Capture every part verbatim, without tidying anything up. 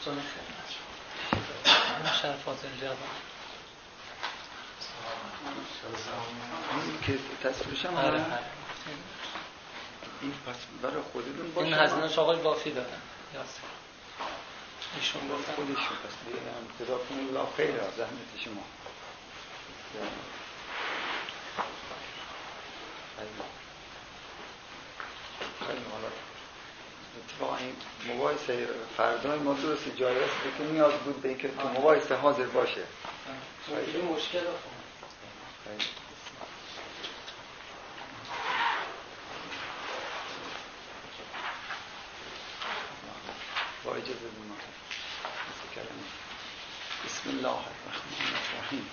زن شرفات الجواب این که تصویرش هم آره هست. این پس برای خودتون باشه. این هزینه‌اش آقای بافی دادن یاسر ایشون گفتن خودشون پس دیگرم جزاکم الله خیر از زحمت شما. خیلی حالا اتفاقا این مباحثه فردای ما درست جای است که نیاز بود به اینکه تو مباحثه حاضر باشه. خیلی مشکل داره. با اجازه ما بسم الله الرحمن الرحیم.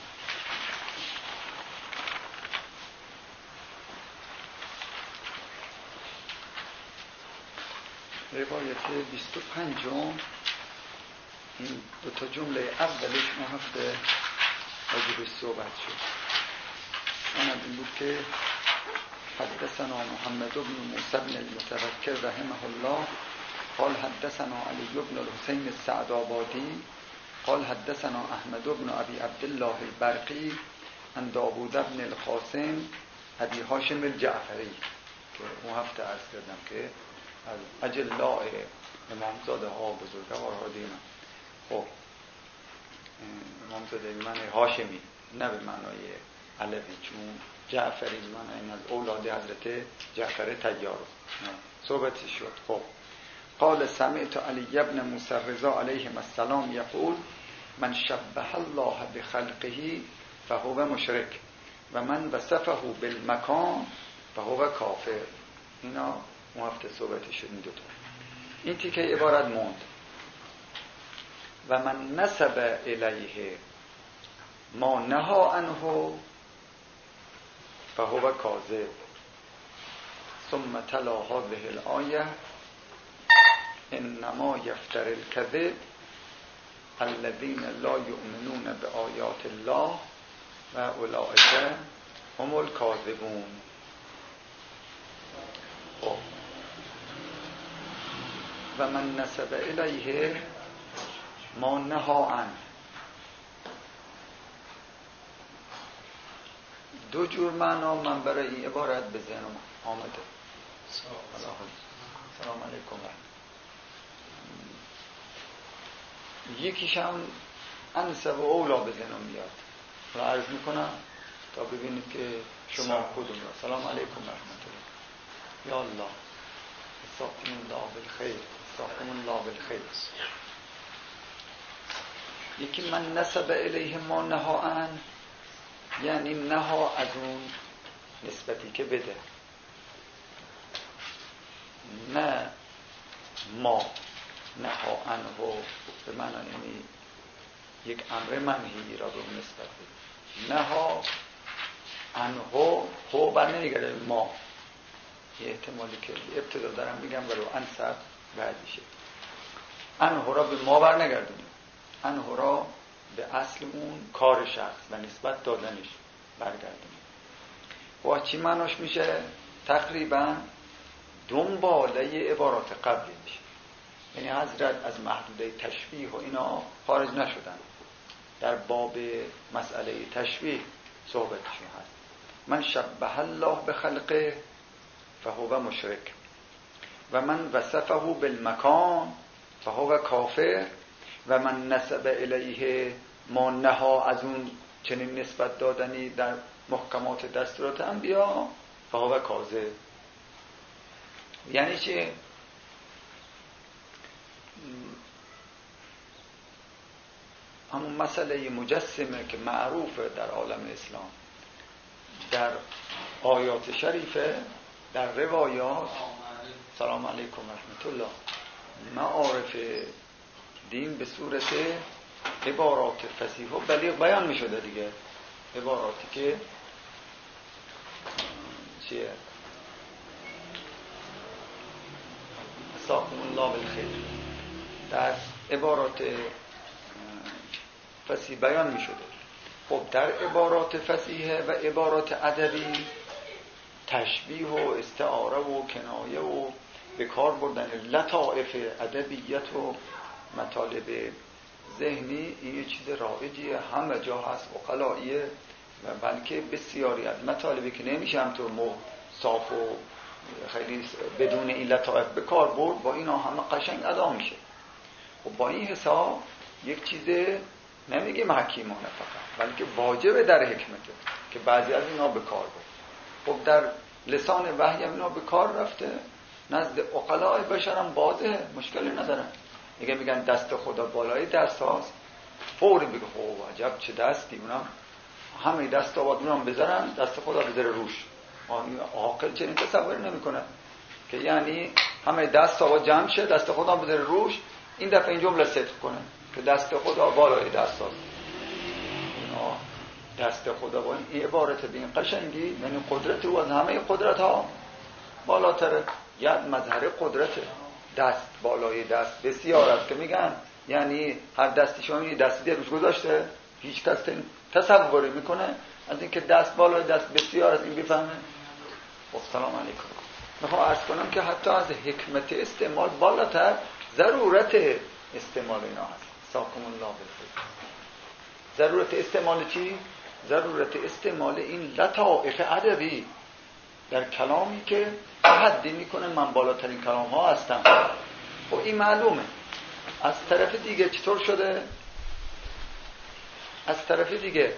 روایت بیست و پنجم این دو تا جمله اولش ما هفته راجبش صحبت شد. آمد این بود که حدثنا محمد بن موسی بن المتوکل رحمه الله قال حدثنا علی بن الحسین السعدآبادی قال حدثنا احمد بن ابی عبدالله البرقی عن داوود بن القاسم ابی هاشم الجعفری که اون هفته عرض کردم که از اجلاء امامزاده ها بزرگوارها دیدم. خب امامزاده معنی هاشمی نه به معنای علوی، چون جعفری معنی این از اولاد حضرت جعفر طیار صحبتی شد. خب قال سمعت علی ابن موسی رضا علیه السلام یقول من شبه الله بخلقه فهو مشرک و من وصفه بالمکان فهو کافر. اینا اون هفته صحبتی شد. این دوتا این تیکه عبارت موند. و من نسب الیه ما نها عنه فهو کاذب. ثم تلا هذه الآیه انما یفتر الکذب الذین لا یؤمنون بآیات الله و اولئک هم الکاذبون. خب و من نسب الیه ما نها عنه. دو جور معنا من برای این عبارت به ذهنم آمده. سلام علیکم. یکیش هم انسب و اولا به ذهنم میاد. را عرض میکنم تا ببینید که شما کدوم را. سلام علیکم و رحمت الله. یا الله استغفر الله بالخیر استغفر الله بالخیر. یکی من نسب الیه ما نها عنه، یعنی نها از اون نسبتی که بده، نه ما نها عنه به معنی یعنی یک امر منهی را به اون نسبت بده. نها عنه هو بر نمیگرده ما، یه احتمالی که ابتدا دارم میگم ولو انصب بعدیشه. عنه را به ما بر نگردونیم، عنه را به اصل اون کار شخص و نسبت دادنش برگردونیم. و چی معناش میشه؟ تقریبا دنباله عبارات قبلی میشه. یعنی حضرت از محدوده تشبیه و اینا خارج نشدن، در باب مسئله تشبیه صحبتشون هست. من شبه الله بخلقه فهو مشرک و من وصفه بالمکان فهو کافر و من نسب الیه ما نها از اون چنین نسبت دادنی در محکمات دستورات انبیا فهو کاذب. یعنی چه؟ همون مسئله مجسمه که معروفه در عالم اسلام، در آیات شریفه، در روایات، سلام علیکم و رحمت الله، معارف دین به صورت عبارات فصیح و بلیغ بیان می شده دیگه. عباراتی که چیه؟ استغفر الله بالخیر، در عبارات فصیح بیان می شده. خب در عبارات فصیحه و عبارات ادبی تشبیه و استعاره و کنایه و به کار بردن لطائف ادبیت و مطالب ذهنی این یه چیز رایجیه، همه جا هست، عقلاییه، و بلکه بسیاری از مطالبی که نمیشه هم تو مو صاف و خیلی بدون این لطائف به کار برد، با اینا همه قشنگ ادا میشه. خب با این حساب یک چیز نمیگیم حکیمانه فقط، بلکه واجبه در حکمته که بعضی از اینا به کار برد. خب در لسان وحی هم اینا به کار رفته، نزد عقلای بشرم واضحه، مشکلی ندارن. میگه میگن دست خدا بالای دست هاست، فوری بگه خب عجب چه دستی، اونم همه دست آباد اونم بذارن دست خدا بذاره روش. عاقل چنین تصوری نمیکنه که یعنی همه دست آباد جمع شه دست خدا بذاره روش، این دفعه این جمله صدق کنه که دست خدا بالای دست هاست. دست خدا با این عبارت به این قشنگی، یعنی قدرت او از همه قدرت ها بالاتره. ید مظهر قدرته، دست بالای دست بسیار است که میگن یعنی هر دستی شما یه دستی در روش گذاشته، هیچ کس تصوری میکنه از اینکه دست بالای دست بسیار است این بفهمه. خب سلام علیکم. میخوام عرض کنم که حتی از حکمت استعمال بالاتر ضرورت استعمال اینا هست. ساکم الله بالخیر. ضرورت استعمال چی؟ ضرورت استعمال این لطائف ادبی در کلامی که تحدی میکنه من بالاترین کلام ها هستم. خب این معلومه. از طرف دیگه چطور شده؟ از طرف دیگه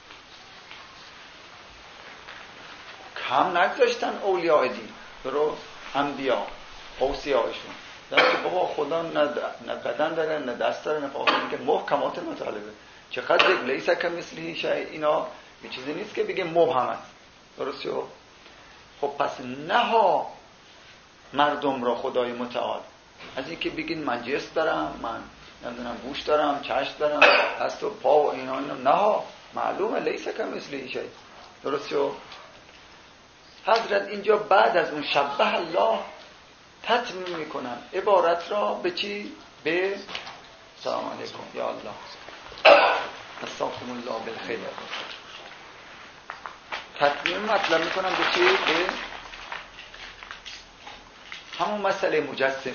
کم نگذاشتن اولیاء دین رو، انبیا اوصیاءشون، در که بابا خدا نه بدن داره نه دست داره نه پا، که محکمات مطالبه چقدر یک لیسا که مثلی شای اینا یه چیزی نیست که بگه مبهم است. درست شو؟ خب پس نها مردم را خدای متعال از این که بگین من جسم دارم، من نمیدونم گوش دارم، چشم دارم، دست و پا و اینا اینا، نها معلومه لیسا که مثلی شای. درست شو؟ حضرت اینجا بعد از اون شبه الله تتمیم میکنن عبارت را به چی؟ به سلام علیکم یا الله استغفر الله بالخیر. تتمیم مطلب میکنن به چی؟ به همون مسئله مجسمه.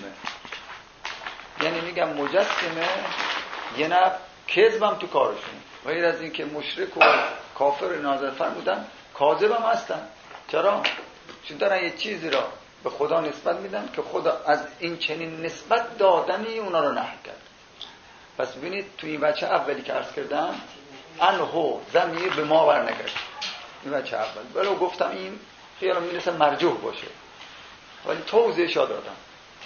یعنی میگم مجسمه یه نوع کذبم تو کارشون، غیر از این که مشرک و کافر نازل فرمودن کاذبم هستن. چرا؟ چون دارن یه چیزی را به خدا نسبت میدن که خدا از این چنین نسبت دادنی اونا رو نهی کرد. پس ببینید تو این بچه اولی که عرض کردم انهو ضمیر به ما برنگشت، این بچه اول ولو گفتم این خیالم میرسه مرجوح باشه ولی توضیحش دادم.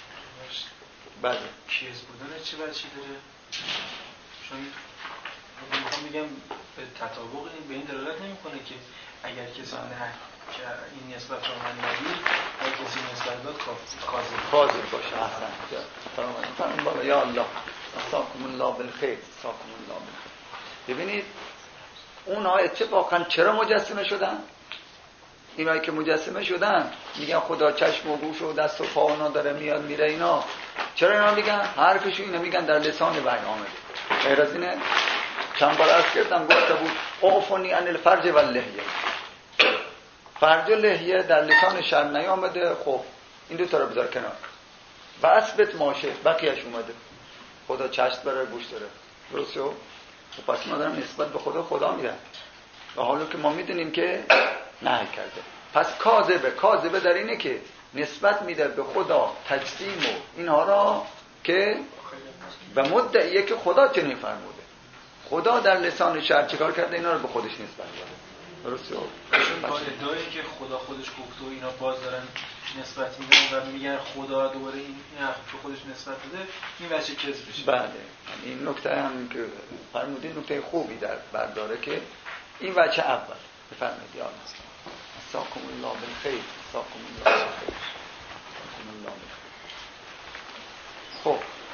بله کیز بودن چه بچی داره؟ چون میخوام میگم به تطابق این به این دلالت نمیکنه که اگر کسی نه که این نسبت رو من ندید اگر کسی نسبت داد کاذب کاذب باشه. احسن فرمان بالا یا الله ساکم الله بالخیر ساکم الله بالخیر. ببینید اونها اتفاقا چرا مجسمه شدن؟ اینایی که مجسمه شدن میگن خدا چشم و گوش و دست و پا اونا داره میاد میره، اینا چرا اینا میگن؟ حرفشو اینا میگن در لسان وحی آمده. غیر از اینه چند بار عرض کردم گفته بود اعفونی عن الفرج و اللحیه. فرج و لحیه در لسان شرع نیامده، خب این دو تا رو بذار کنار و اثبت ماشه بقیهش اومده. خدا چشم داره گوش داره. درسته؟ خب پس ما دارم نسبت به خدا خدا میدن و حالا که ما میدونیم که نهی کرده. پس کاذبه کاذبه در اینه که نسبت میده به خدا تجسیم و اینها را که به مدعیه که خدا چنین فرموده. خدا در لسان شرع چیکار کرده؟ اینا رو به خودش نسبت داده. درسته؟ با ادعایی که خدا خودش گفته و اینا باز دارن نسبت میدن و میگن خدا دوباره این حرف به خودش نسبت داده، این بچه کذب بشه. بله این نکته هم که فرمودید نکته خوبی در برداره که این بچه اول بفرمایید یا الله ساکم الله بالخیر ساکم الله بالخیر ساکم الله بالخیر. خب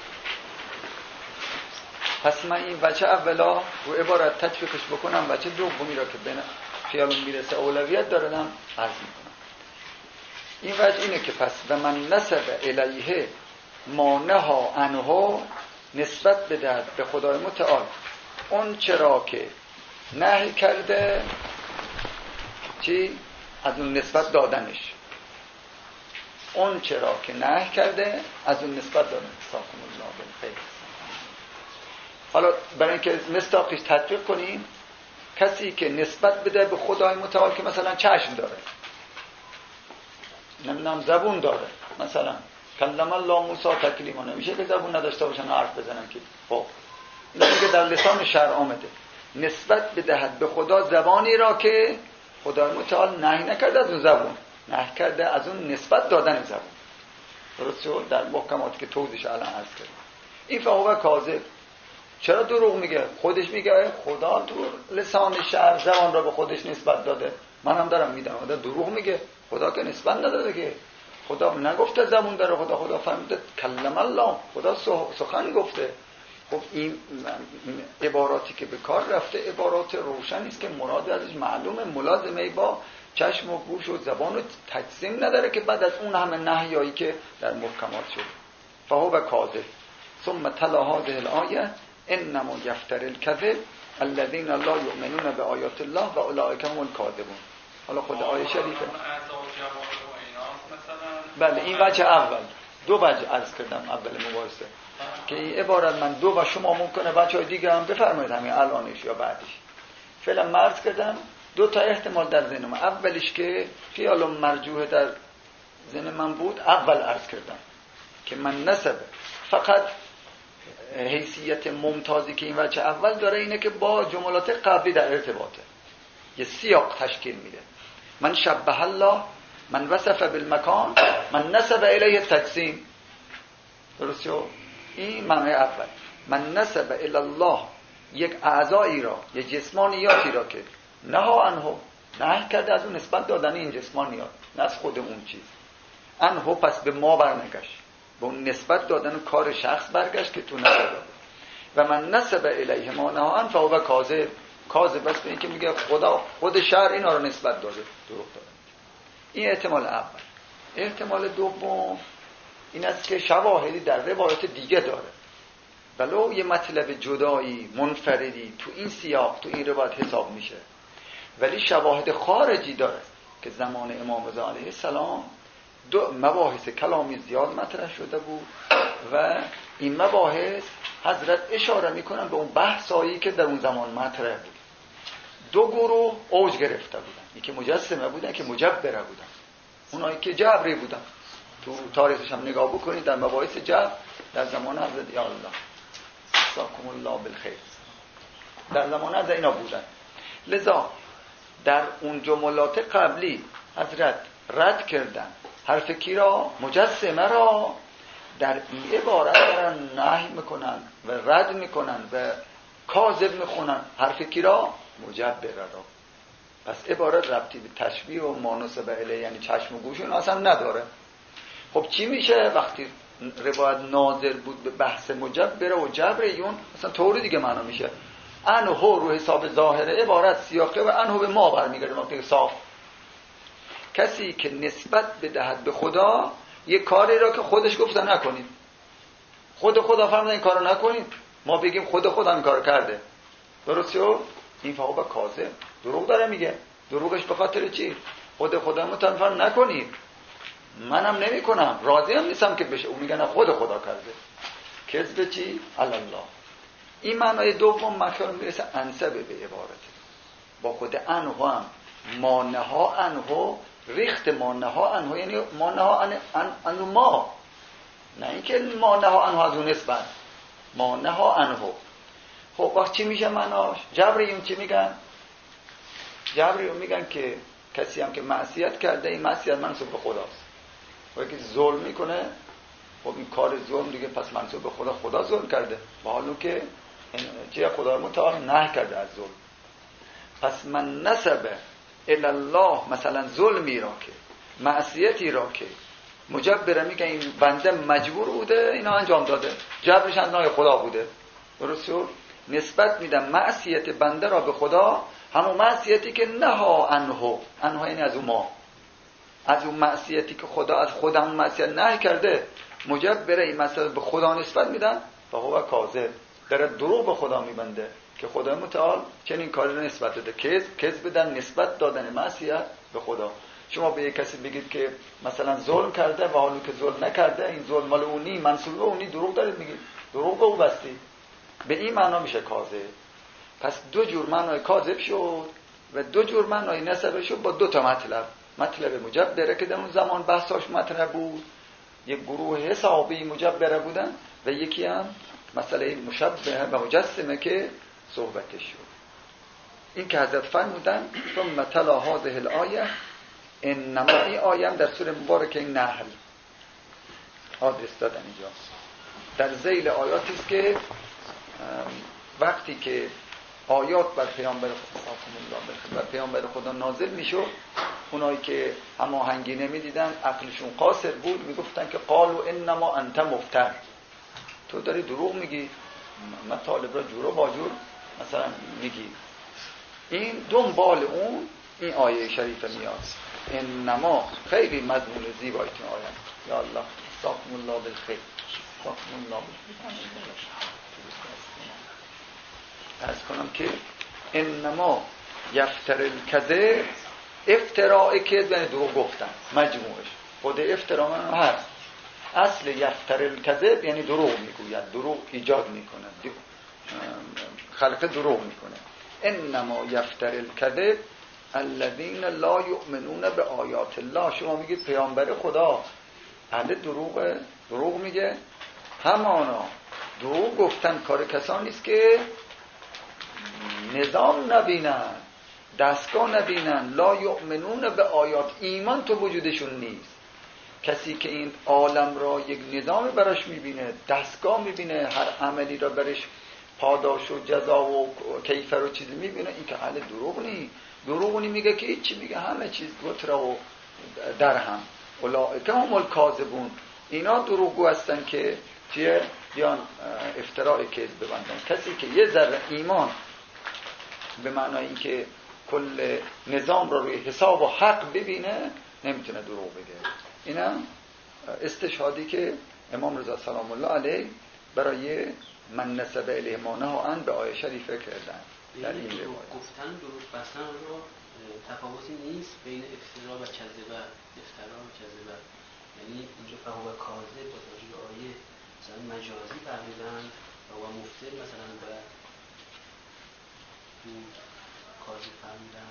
پس من این بچه اولا رو عبارت تطبیقش بکنم، بچه دومی را که بین خیالون میرسه اولویت دارم عرض میکنم. این وجه اینه که پس و من نسب الیه ما نها عنه نسبت بدهد به خدای متعال اون چرا که نهی کرده چی؟ از اون نسبت دادنش. اون چرا که نهی کرده از اون نسبت دادن. ساکن الله بالخیر. حالا برای اینکه مصداقش تطبیق کنیم، کسی که نسبت بده به خدای متعال که مثلا چشم داره، نمیدونم زبون داره، مثلا کلم الله موسی تکلیما، نمیشه که زبون نداشته باشن حرف بزنن که. خب اینا میگه در لسان شرع آمده نسبت بدهد به خدا زبانی را که خدای متعال نهی نکرده از اون زبون، نهی کرده از اون نسبت دادن زبون. درسته؟ در محکماتی که توضیحش الان عرض کردم. این فهو کاذب. چرا دروغ میگه؟ خودش میگه خدا تو لسان شرع زبان را به خودش نسبت داده، منم دارم میدم. خدا دروغ میگه، خدا که نسبت نداده که. خدا نگفته زبون داره، خدا خدا فرموده کلم الله، خدا سخن گفته. خب این عباراتی که به کار رفته عبارات روشنی است که مراد ازش معلومه، ملازمه با چشم و گوش و زبان و تجسیم نداره که بعد از اون همه نهیایی که در محکمات شده. فهو کاذب. ثم تلا هذه الآیه انما یفتر الکذب الذین لا یؤمنون بآیات الله و اولئک هم الکاذبون. حالا خود آیه شریفه. بله این وجه اول. دو وجه عرض کردم اول مباحثه که این عبارت من دو و شما ممکنه بچه‌های دیگه هم بفرمایید همین الانش یا بعدش. فعلا عرض کردم دو تا احتمال در ذهن من. اولیش که خیال مرجوح در ذهن من بود، اول عرض کردم که من نسب فقط حیثیت ممتازی که این وجه اول داره اینه که با جملات قبلی در ارتباطه، یه سیاق تشکیل میده. من شبه الله، من وصف بالمکان، من نسب الیه تجسیم. درسته؟ این معنی اول. من نسب الی الله یک اعضایی را، یک جسمانیاتی را که نها عنه، نهی کرده از اون نسبت دادن این جسمانیات، نه از خود اون چیز. عنه پس به ما برنگشت، به اون نسبت دادن کار شخص برگشت که تو نداده. و من نسب الیه ما نها عنه فهو کاذب. کاذب است به این که میگه خدا خود شرع اینا رو نسبت داده، دروغ داده. این احتمال اول. احتمال دوم این است که شواهدی در روایت دیگه داره، ولو یه مطلب جدایی منفردی تو این سیاق تو این روایت حساب میشه، ولی شواهد خارجی داره که زمان امام رضا علیه السلام دو مباحث کلامی زیاد مطرح شده بود و این مباحث حضرت اشاره میکنن به اون بحثایی که در اون زمان مطرح بود. دو گروه اوج گرفته بودن، یکی مجسمه بودن که مجبره بودن، اونایی که جبری بودن. تو تاریخش هم نگاه بکنید در مباحث جبر در زمان حضرت یا الله ساکم الله بالخیر در زمان حضرت اینا بودن. لذا در اون جملات قبلی حضرت رد کردن حرف کی را؟ مجسمه را. در این عبارت دارن نهی میکنن و رد میکنن و کاذب میخونن حرف کی را؟ مجبره را. پس عبارت ربطی به تشبیه و مانوسه به اله، یعنی چشم و گوش اون اصلا نداره. خب چی میشه وقتی روایت ناظر بود به بحث مجبره و جبریون؟ اصلا طوری دیگه معنا میشه انه رو حساب ظاهره عبارت سیاقه و انه به ما برمیگرده. وقتی صاف کسی که نسبت بدهد به خدا یک کاری را که خودش گفته نکنید، خود خدا فرموده این کارو نکنید، ما بگیم خود خدا این کارو کرده، درسته؟ این فهو کاذب، دروغ داره میگه. دروغش به خاطر چی؟ خود خدا متنفر نکنید، منم نمی کنم، راضی هم نیستم که بشه. اون میگه نه خود خدا کرده. کذب چی؟ الله. این معنای دوم مخیال میرسه انسبه به عبارت با خود انه هم مانها انه ریخت مانها انه، یعنی مانها انه ان ما، نه اینکه مانها انه از اون نسبت مانها انه. خب وقت چی میشه معناش؟ جبریون چی میگن؟ جبریون میگن که کسی هم که معصیت کرده این معصیت منسوب به خداست، و که ظلم میکنه خب این کار ظلم دیگه پس منسوب به خدا، خدا ظلم کرده، با حالی که چه خدا متعال نهی کرده از ظلم. پس من نسب الی الله مثلا ظلمی را که معصیتی را که مجبره، میگه این بنده مجبور بوده اینا انجام داده، جبرش از نای خدا بوده، درسته؟ نسبت میدم معصیت بنده را به خدا، همون معصیتی که نها عنه، عنه یعنی از اون ما، از اون معصیتی که خدا از خدا اون معصیت نهی کرده مجبره این معصیت به خدا نسبت میدن و هو کاذب، داره دروغ به خدا میبنده که خدا متعال چنین کاری رو نسبت داده. کذب کذب بدن نسبت دادن معصیت به خدا. شما به یک کسی بگید که مثلا ظلم کرده و حالی که ظلم نکرده، این ظلم مال اونی، منسوب به اونی، دروغ دارید میگید، دروغ به او بستید. به این معنا میشه کاذب. پس دو جور معنای کاذب شد و دو جور معنای نسبه شد با دو تا مطلب. مطلب مجبره که در اون زمان بحثاش مطرح بود، یک گروه حسابی مجبره بودن و یکی هم مسئله مشبه و مجسمه که صحبتش شد. این که حضرت فرمودن ثم تلا هذه الآیه، انما این آیه هم در سوره مبارکه نحل آدرس دادن اینجا در ذیل آیاتی است که وقتی که آیات بر پیامبر خدا بر پیامبر خدا نازل میشد، اونایی که هماهنگی نمیدیدن، عقلشون قاصر بود، میگفتن که قالوا انما انت مفتر، تو داری دروغ میگی، مطالب را جور و باجور مثلا میگی. این دنبال اون این آیه شریفه میاد. انما خیلی مضمون زیبایی تو آیه. یا الله استغفر الله بالخیر استغفر الله بالخیر. عرض کنم که انما یفتر الکذب، افتراء کذب یعنی دروغ گفتن، مجموعش خود افتراء من هست. اصل یفتر الکذب یعنی دروغ میگوید، دروغ ایجاد میکنه، خلق دروغ میکنه. انما یفتر الکذب الذین لا یؤمنون به آیات الله. شما میگید پیامبر خدا اهل دروغ، دروغ میگه. همانا دروغ گفتن کار کسانی است که نظام نبینن، دستگاه نبینن، لا یؤمنون به آیات، ایمان تو وجودشون نیست. کسی که این عالم را یک نظام براش میبینه، دستگاه میبینه، هر عملی را برش پاداش و جزا و کیفر و چیزی میبینه، این که اهل دروغ نیست. دروغونی میگه که چی میگه؟ همه چیز گتره و در هم. اولئک هم الکاذبون، اینا دروغگو هستن که چیه؟ بیان افتراء کذب ببندن. کسی که یه ذره ایمان به معنای این که کل نظام رو روی حساب و حق ببینه نمیتونه دروغ بگه. اینم استشهادی که امام رضا سلام الله علیه برای من نسب الیه ما نهی عنه به آیه شریفه کردن. در این روایت گفتن دروغ بستن رو تفاوتی نیست بین افترا و کذبه، افترا و کذبه، یعنی اینجا فهو کاذب با توجه به آیه مثلا مجازی فهمیدن و هو مفتر مثلا به کاذب فهمیدن،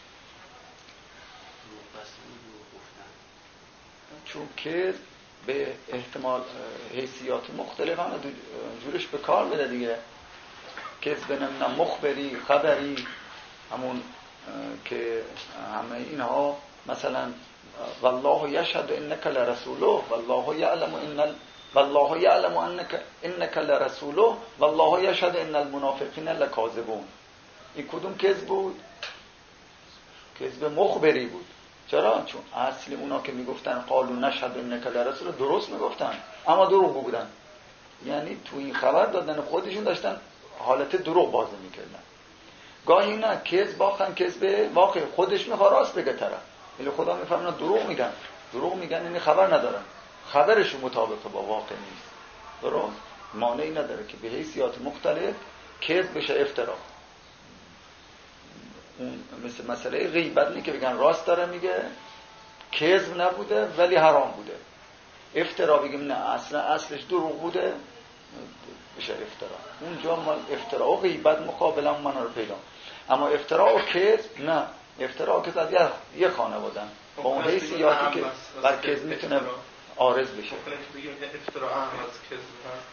دروغ بستن و دروغ گفتن. چون که به احتمال حیثیات مختلف هم جورش به کار بده دیگه. کذب نمیدونم مخبری، خبری، همون که همه اینها مثلا والله یشهد انک لرسوله والله یعلم ان والله یعلم انک انک لرسوله والله یشهد ان المنافقین لکاذبون. این کدوم کذب بود؟ کذب مخبری بود. چرا؟ چون اصل اونا که میگفتن قالوا نشهد انک لرسول درست میگفتن اما دروغ بودن، یعنی تو این خبر دادن خودشون داشتن حالت دروغ بازی میکردن. گاهی نه کذب باختن، کذب واقع خودش میخواد راست بگه طرف، ولی خدا میفهمه دروغ میگن. دروغ میگن یعنی خبر ندارن، خبرشون مطابق با واقع نیست. درست؟ مانعی نداره که به حیثیات مختلف کذب بشه افترا. مثل مسئله غیبت نی که بگن راست داره میگه، کذب نبوده ولی حرام بوده. افترا بگیم نه اصلا اصلش دروغ بوده بشه افترا. اونجا ما افترا و غیبت مقابلا مانا رو پیدا. اما افترا و کذب نه. افترا و کذب از یه خانوادن با اون حیثیاتی که بر کذب میتونه عارض بشه. بگیم افترا هم از کذب هست.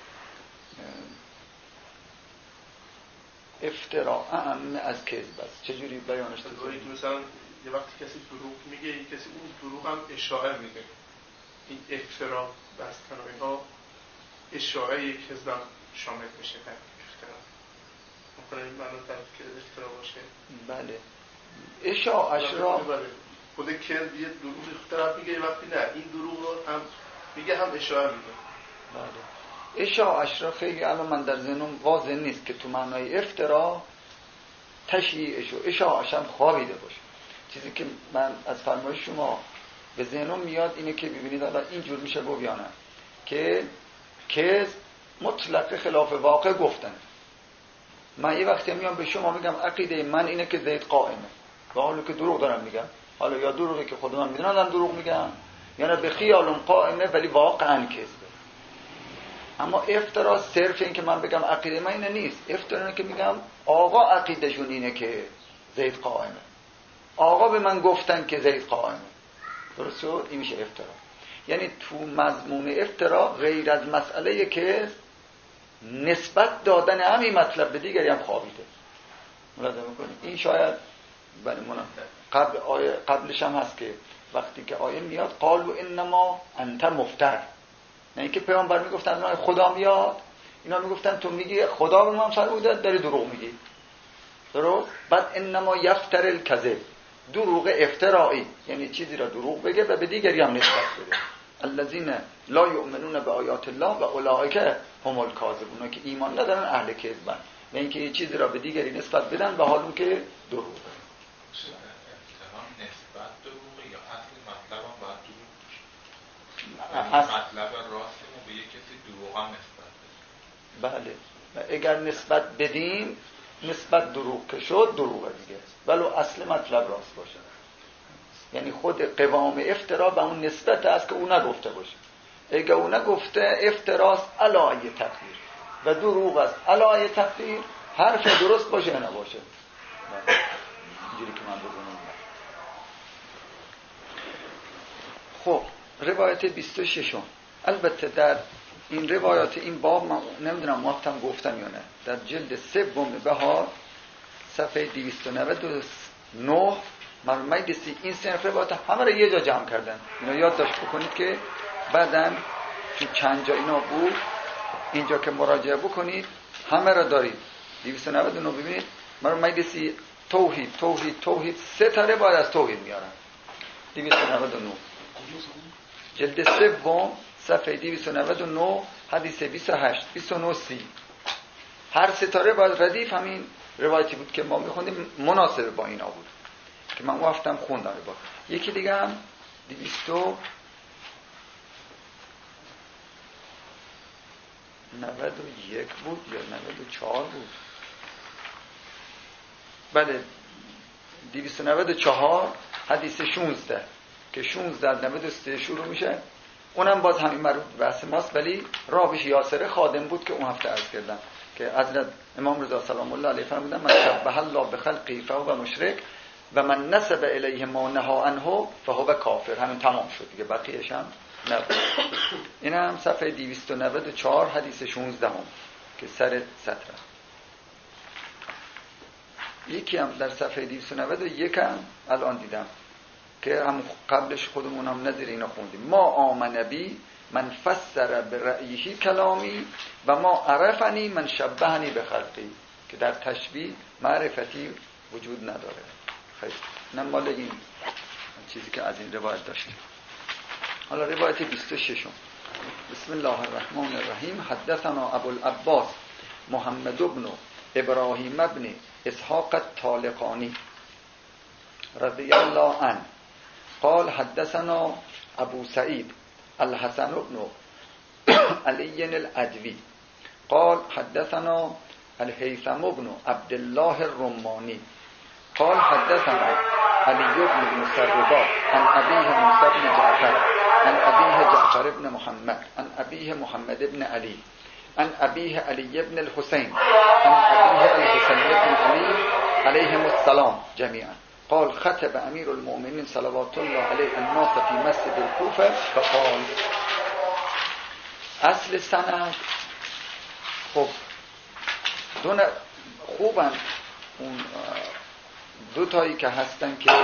افترا اهم از کذب است. چجوری بیانش بذارید؟ مثلا یه وقتی کسی دروغ میگه، یه کسی اون دروغ هم اشاعه میگه. این افترا بستن و اینها اشاعه کذب هم شامل میشه در افترا. ممکنه این معنی در افترا باشه؟ بله. اشاعهش را خود کذب یه دروغ اختراف میگه، یه وقتی نه این دروغ رو هم میگه هم اشاعه میگه. بله. اشاعهش را خیلی الان من در ذهنم واضح نیست که تو معنای افترا تشییعش و اشاعهش هم خوابیده باشه. چیزی که من از فرمایش شما به ذهنم میاد اینه که ببینید الان اینجور میشه گفت یا نه که کذب مطلق خلاف واقع گفتن. من یه وقتی میام به شما میگم عقیده من اینه که زید قائمه، و حالا که دروغ دارم میگم، حالا یا دروغی که خودم میدونم دروغ میگم یا نه به خیالم قائمه ولی واقعا کذبه. اما افترا صرف این که من بگم عقیده من اینه نیست. افترا اینه که میگم آقا عقیدشون اینه که زید قائمه، آقا به من گفتن که زید قائمه. درست شد؟ این میشه افترا. یعنی تو مضمون افترا غیر از مسئله که نسبت دادن همین مطلب به دیگری هم خوابیده. ملاحظه میکنید این شاید بله من قبل آیه قبلش هم هست که وقتی که آیه میاد قالوا انما انت مفتر، نه اینکه پیامبر میگفتن خدا میاد، اینا میگفتن تو میگی خدا به من فرموده داری دروغ میگی. درست؟ بعد انما یفتر الکذب، دروغ افترائی، یعنی چیزی را دروغ بگه و به دیگری هم نسبت بده. الذین لا یؤمنون بآیات الله و اولئک هم الکاذبون، که ایمان ندارن اهل کذبن و اینکه یه چیزی را به دیگری نسبت بدن به حال اون که دروغه. نسبت دروغه یا اصل مطلب هم باید دروغ باشه؟ مطلب راستمون به یک کسی دروغ هم نسبت بده. بله، اگر نسبت بدیم نسبت دروغ که شد دروغه دیگه، ولو اصل مطلب راست باشه. یعنی خود قوام افترا به اون نسبت است که اون نگفته باشه. اگر اون نگفته افتراست علایه تقدیر و دروغ است علایه تقدیر، حرف درست باشه یا نباشه. اینجوری که من بگم. خب روایت بیست و شش، البته در این روایات این باب من نمیدونم ماتم گفتم یا نه، در جلد سوم بهار صفحه دویست و نود و نه مرمید سی این سه روایات همه رو یه جا جمع کردن. اینا یاد داشت بکنید که بعداً تو چند جا اینا بود، اینجا که مراجعه بکنید همه رو دارید. دویست و نود و نه ببینید مرمید سی توحید توحید توحید سه تا روایت از توحید میارن. دویست و نود و نه جلد سوم صفحه دویست و نود و نه حدیث بیست و هشت بیست و نه سی، هر ستاره باید ردیف همین روایتی بود که ما میخوندیم، مناسبه با اینا بود که من وقتم خوندم. با یکی دیگه هم دویست و نود و یک بود یا نود و چهار بود، بله دویست و نود و چهار حدیث شانزده که شانزده نود و سه شروع میشه، اونم باز همین مربوط بحث ماست، ولی راویش یاسر خادم بود که اون هفته عرض کردم که حضرت امام رضا سلام الله علیه فرمودن من شبه الله بخلقی فهو مشرک و من نسب الیه ما نهی عنه فهو کافر. همین تمام شد دیگه، بقیه‌اش هم نبود. این هم صفحه دویست و نود و چهار حدیث شانزده هم که سر سطر. یکی هم در صفحه دویست و نود و یک هم الان دیدم که هم قبلش خودمون هم نظیر اینا خوندیم. ما آمن بی من فسر به رأیهی کلامی و ما عرفنی من شبهنی به خلقی، که در تشبیه معرفتی وجود نداره. خیلی اینم مال این چیزی که از این روایت داشتیم. حالا روایت بیست و شش، بسم الله الرحمن الرحیم. حدثنا ابو العباس محمد بن ابراهیم ابن اسحاق الطالقانی رضی الله عنه قال حدثنا ابو سعید الحسن بن علی العجوی قال حدثنا الهیثم بن عبد الله الرمانی قال حدثنا علی بن مسربات عن ابیه موسی بن جعفر عن ابیه جعفر بن محمد عن ابیه محمد بن علی عن ابیه علی بن الحسین عن ابیه الحسین بن علی علیهم السلام جميعا قال خطب امیر المؤمنین صلوات الله علیه الناس فی مسجد الکوفه فقال. اصل سند خب دو خوبن اون دو تایی که هستن که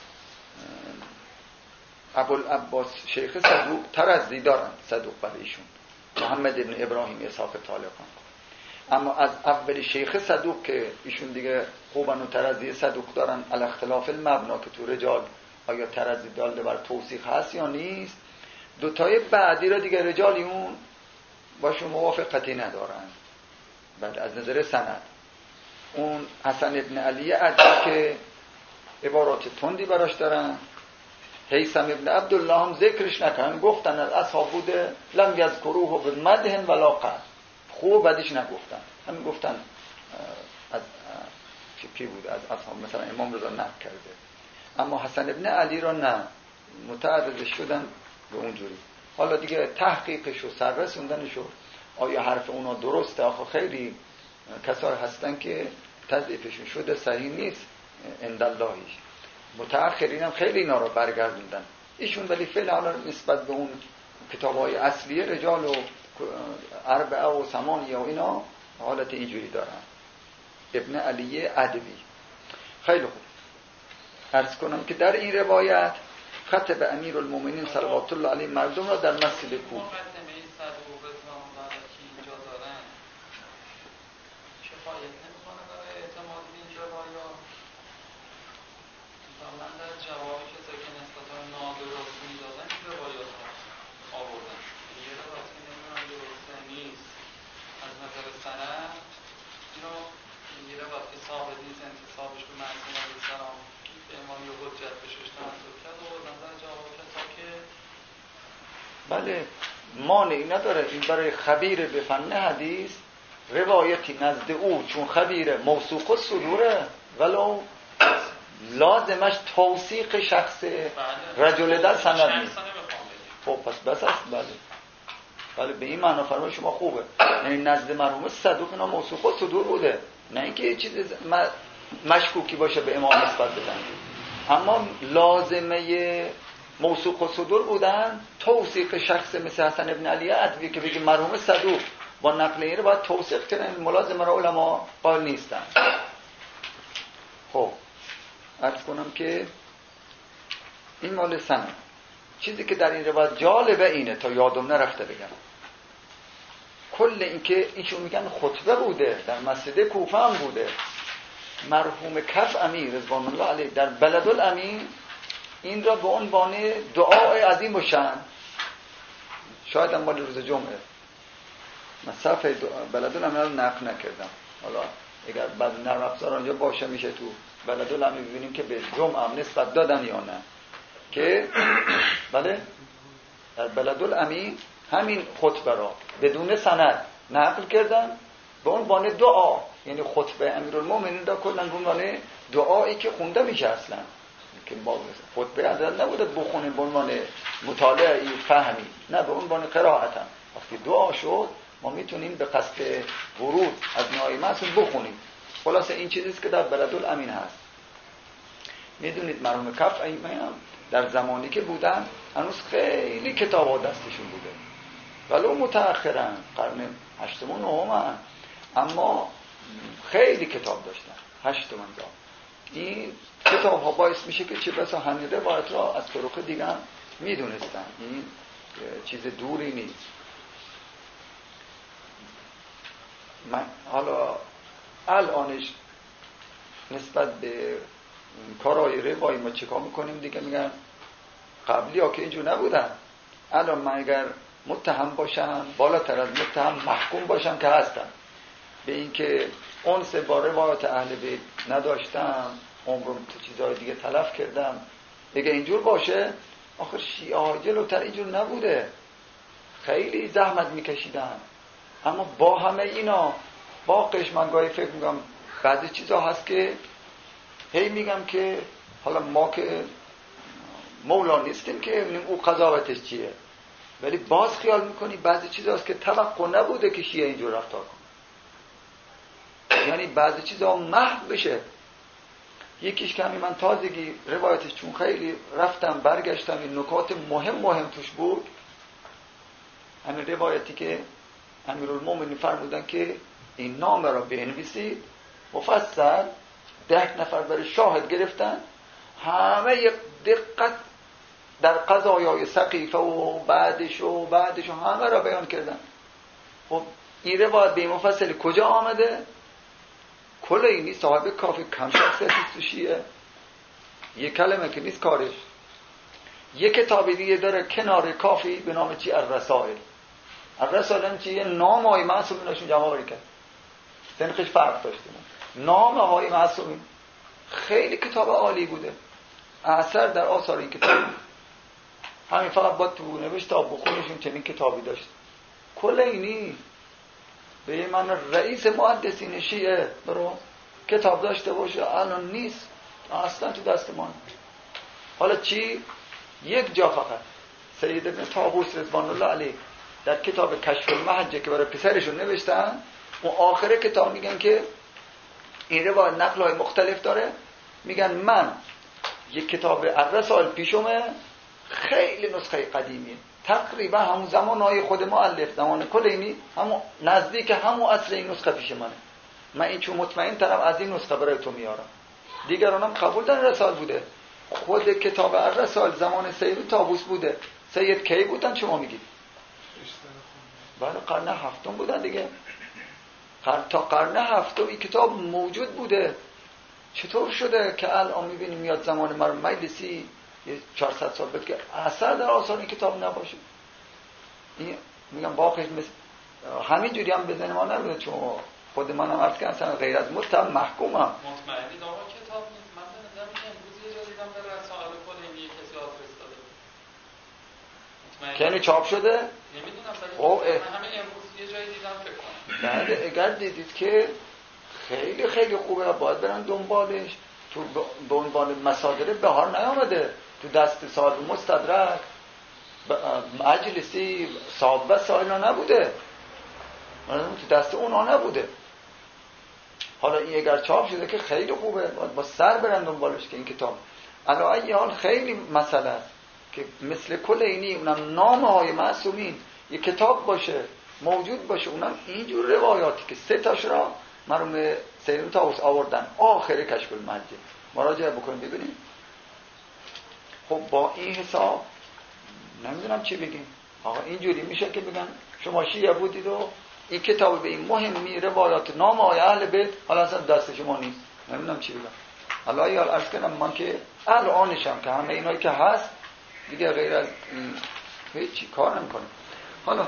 ابوالعباس شیخ صدوق ترزی دارن، صدوق برایشون محمد ابن ابراهیم اسحاق طالقان. اما از اول شیخ صدوق که ایشون دیگه خوبن و ترزی صدوق دارن، علی اختلاف المبنا که تو رجال آیا ترزی دالده بر توثیق هست یا نیست، دوتای بعدی را دیگه رجالی اون باشون موافقتی ندارن. بعد از نظر سند اون حسن ابن علی عجوی که عبارات تندی براش دارن، هیثم ابن عبدالله هم ذکرش نکنن، گفتن از اصحاب بوده لم یذکروه بمدح ولا قد، خوب بدیش نگفتن، همین گفتن از کی بود از اصحاب مثلا امام رضا نقل کرده. اما حسن ابن علی را نه، متعرض شدن به اونجوری. حالا دیگه تحقیقش و سررسوندنش و آیا حرف اونا درسته؟ آخه خیلی کسایی هستن که تضعیفشون شده صحیح نیست انداللهیش. متأخرین هم خیلی اینا رو برگردوندن ایشون، ولی فعلا نسبت به اون کتاب‌های اصلیه رجال و اربعه و ثمانیه و اینا حالت اینجوری دارن. ابن علی ادوی. خیلی خوب، عرض کنم که در این روایت خطب امیرالمومنین صلوات الله علیه مردم را در مسجد کوفه. بله مانعی نداره، این برای خبیر به فن حدیث روایتی نزد او چون خبیر موثوق الصدوره، ولو لازمش توثیق شخص رجل در سند نیست. خب پس بس است. بله بله به این معنی فرمان شما خوبه، یعنی نزد مرحوم صدوق اینا موثوق الصدور بوده، نه اینکه یه چیز مشکوکی باشه به امام نسبت بدن. اما لازمه موثوق الصدور بودن توثیق شخص مثل حسن ابن علی ادوی که بگه مرحوم صدوق با نقل این رو باید توثیق کنن، ملازمه را علما قائل نیستن. خب عرض کنم که این مال سند. چیزی که در این روایت جالبه اینه، تا یادم نرفته بگم، کل این که ایشون میگن خطبه بوده در مسجد کوفه هم بوده. مرحوم کف امیر رضوان الله علیه در بلدالامین این را به عنوان دعای عظیم و شأن، شاید هم مال روز جمعه، من صفحه بلدالامین رو نقل نکردم، حالا اگر بعد نرم افزار آنجا باشه میشه تو بلدالامین ببینیم که به جمعه هم نسبت دادن یا نه، که بله در بلدالامین همین خطبه را بدون سند نقل کردن به عنوان دعا، یعنی خطبه امیرالمومنین را کلا به عنوان دعایی که خونده میشه اصلا، که با خطبه حضرت نبوده بخونیم به عنوان مطالعه فهمی، نه به عنوان قرائت. هم وقتی دعا شد ما میتونیم به قصد ورود از نهای معصوم بخونیم. خلاصه این چیزیست که در بلدالامین هست. میدونید مرحوم کف ایمان در زمانی که بودن هنوز خیلی کتاب ها دستشون بوده، ولو متأخرن قرن هشتم و نهم، اما خیلی کتاب داشتن، هشت من دار. این کتاب ها باعث میشه که چه بسا همین روایت را از طرق دیگه هم میدونستن، این چیز دوری نیست. من حالا الانش نسبت به کارهای روایی ما چیکار میکنیم دیگه؟ میگن قبلی ها که اینجور نبودن، الان من اگر متهم باشم بالاتر از متهم محکوم باشم که هستم به این که انس با روایات اهل بیت نداشتم، عمرم تو چیزهای دیگه تلف کردم، دیگه اینجور باشه. آخر شیعه ها جلوتر اینجور نبوده، خیلی زحمت میکشیدن. اما با همه اینا باقیش من گاهی فکر میگم بعضی چیزها هست که هی میگم که حالا ما که مولا نیستیم که ببینیم او قضاوتش چیه، ولی باز خیال میکنی بعضی چیزها هست که توقع نبوده که شیعه اینجور رفتار کنه، یعنی بعضی چیزها محو بشه. یکیش که همین من تازگی روایتش چون خیلی رفتم برگشتم این نکات مهم مهم توش بود، همین روایتی که امیرالمومنین فرمودن که این نامه را بنویسید، مفصل ده نفر برای شاهد گرفتن، همه یک دقت در قضایای سقیفه و بعدش و بعدش و همه را بیان کردن. خب این روایت به مفصل کجا آمده؟ کل اینی صاحب کافی کم شخصیتی تو شیعه، یک کلمه که نیست کارش. یک کتاب دیگه داره کنار کافی به نام چی؟ الرسائل. الرسائل هم چی؟ یه نام های معصومین هاشون جمع باری کرد، سنخش فرق داشته. نام های معصومین خیلی کتاب عالی بوده، اثر در آثار این کتاب همین فقط با تو نوشت تا بخونشون چنین کتابی داشت. کل اینی به من رئیس محدثین شیعه برو کتاب داشته باشه، الان نیست اصلا تو دست ما. حالا چی؟ یک جا فقط سید ابن طاووس رضوان الله علیه در کتاب کشف المحجه که برای پسرشون نوشتن، اون آخر کتاب میگن که این روایت نقل‌های مختلف داره، میگن من یک کتاب الرسائل پیشمه، خیلی نسخه قدیمیه، تقریبا همون زمانهای خود مؤلف، زمان کلینی، همون نزدیک همون عصر این نسخه پیش منه. من این چون مطمئن ترم از این نسخه برای تو میارم. دیگران هم قبول دارن رسائل بوده. خود کتاب الرسائل زمان سید طاووس بوده. سید کی بودن شما میگید؟ بله قرن هفتم بودن دیگه. قرن تا قرن هفتم این کتاب موجود بوده. چطور شده که الان میبینیم میاد زمان مرحوم مجلسی یه چهارصد سال بعد که اثر در آثار این کتاب نباشه؟ این میگم واقعا مثل همین جوری هم بزنه ما نمیده، چون خود منم عرض کردم اصلا غیر از متهم محکومم. مطمئنید آقا کتاب نیست؟ من به نظر میاد امروز یه جا دیدم به رسائل کلینی کسی آدرس داده بود. که یعنی چاپ شده؟ نمیدونم ولی من همین امروز یه جایی دیدم فکر کنم. بعد اگر دیدید که خیلی خیلی خوبه، باید برن دنبالش. تو به عنوان مصادر بهار نیامده، تو دست صاحب مستدرک مجلسی صاحب و ساینا نبوده، تو دست اونا نبوده. حالا این اگر چاپ شده که خیلی خوبه، باید با سر برن دنبالش که این کتاب علاوه ای حال خیلی مسئله است که مثل کلینی اونم نامه های معصومین یک کتاب باشه موجود باشه، اونم اینجور روایاتی که سه تاش را مرحوم سید طاووس آوردن آخر کشف المحجه، مراجعه بکنیم ببینیم. خب با این حساب نمیدونم چی بگیم. آقا اینجوری میشه که بگن شما شیعه بودید و این کتاب به این مهمی روایات نامه های اهل بیت حالا اصلا دست شما نیست، نمیدونم چی بگم. حالا یال عرض کنم من که اهل آنشم که همه اینایی که هست دیگه غیر از این هیچی کار نمیکنه. حالا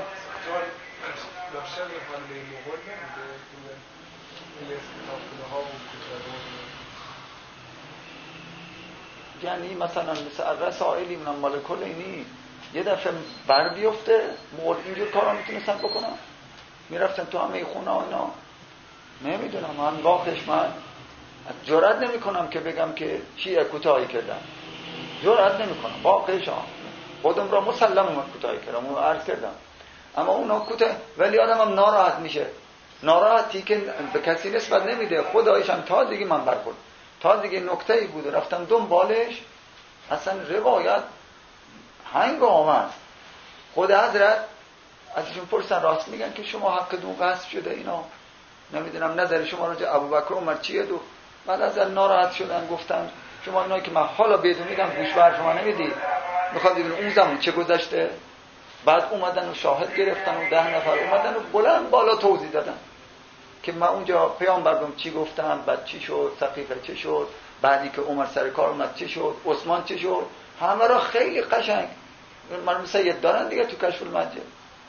یعنی مثلا مثل الرسائلی من مال کلینی یه دفعه بر بیفته مول اینجور کارا میتونستن بکنم، میرفتن تو همه خونه ها اینا. نمیدونم من واقعش من جرئت نمی کنم که بگم که شیعه کوتاهی کردم، جرئت نمی کنم واقعش ها. خودم را مسلم اومد کوتاهی کردم و عرض کردم، اما اونا کوتاه ولی آدم هم ناراحت میشه، ناراحتی که به کسی نسبت نمیده. خدایش هم تا دیگه من برخورد تا دیگه نکته‌ای بود رفتم دنبالش، اصلا روایت هنگام است. خود حضرت ازشون پرسن راست میگن که شما حقتون غصب شده اینا، نمیدونم نظر شما راجع ابوبکر و عمر چیه؟ دو بعد از ناراحت شدن گفتن شما اینایی که من حالا بدون میگم گوش بر شما نمیدید، میخواد ببینید اون زمان چه گذشته. بعد اومدن و شاهد گرفتن و ده نفر اومدن و بلند بالا توضیح دادن که من اونجا پیامبرم چی گفتم، بعد چی شد، سقیفه چه شد، بعدی که عمر سر کار اومد چه شد، عثمان چه شد، همه را خیلی قشنگ مرحوم سید دارن دیگه تو کشف المحجه.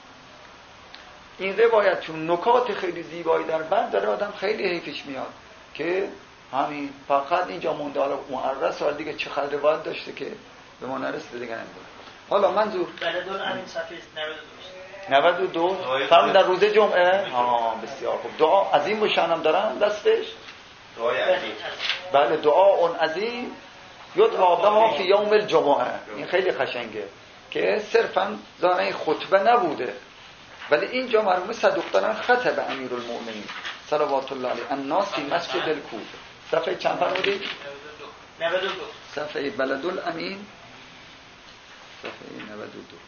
این روایت چون نکات خیلی زیبایی در بند داره آدم خیلی حیفش میاد که همین فقط اینجا مونده. حالا معرض سال دیگه چه خیلی روایت داشته که به ما نرسیده دیگه نمیدونم. حالا منظور بلدون همین صفحه نود و دو فرم در روز جمعه. آه بسیار خوب. دعا عظیم و شأنم دارن دستش. دعای عظیم. بله دعا اون عظیم یدعا بها فی یوم الجمعه. این خیلی قشنگه که صرفا ظاهرا خطبه نبوده، ولی اینجا مرحوم صدوق دارن خطب امیرالمؤمنین صلوات الله علیه الناس فی مسجد الکوفه. صفحه چند فرمودید؟ نود و دو. صفحه بلدالامین صفحه نود و دو.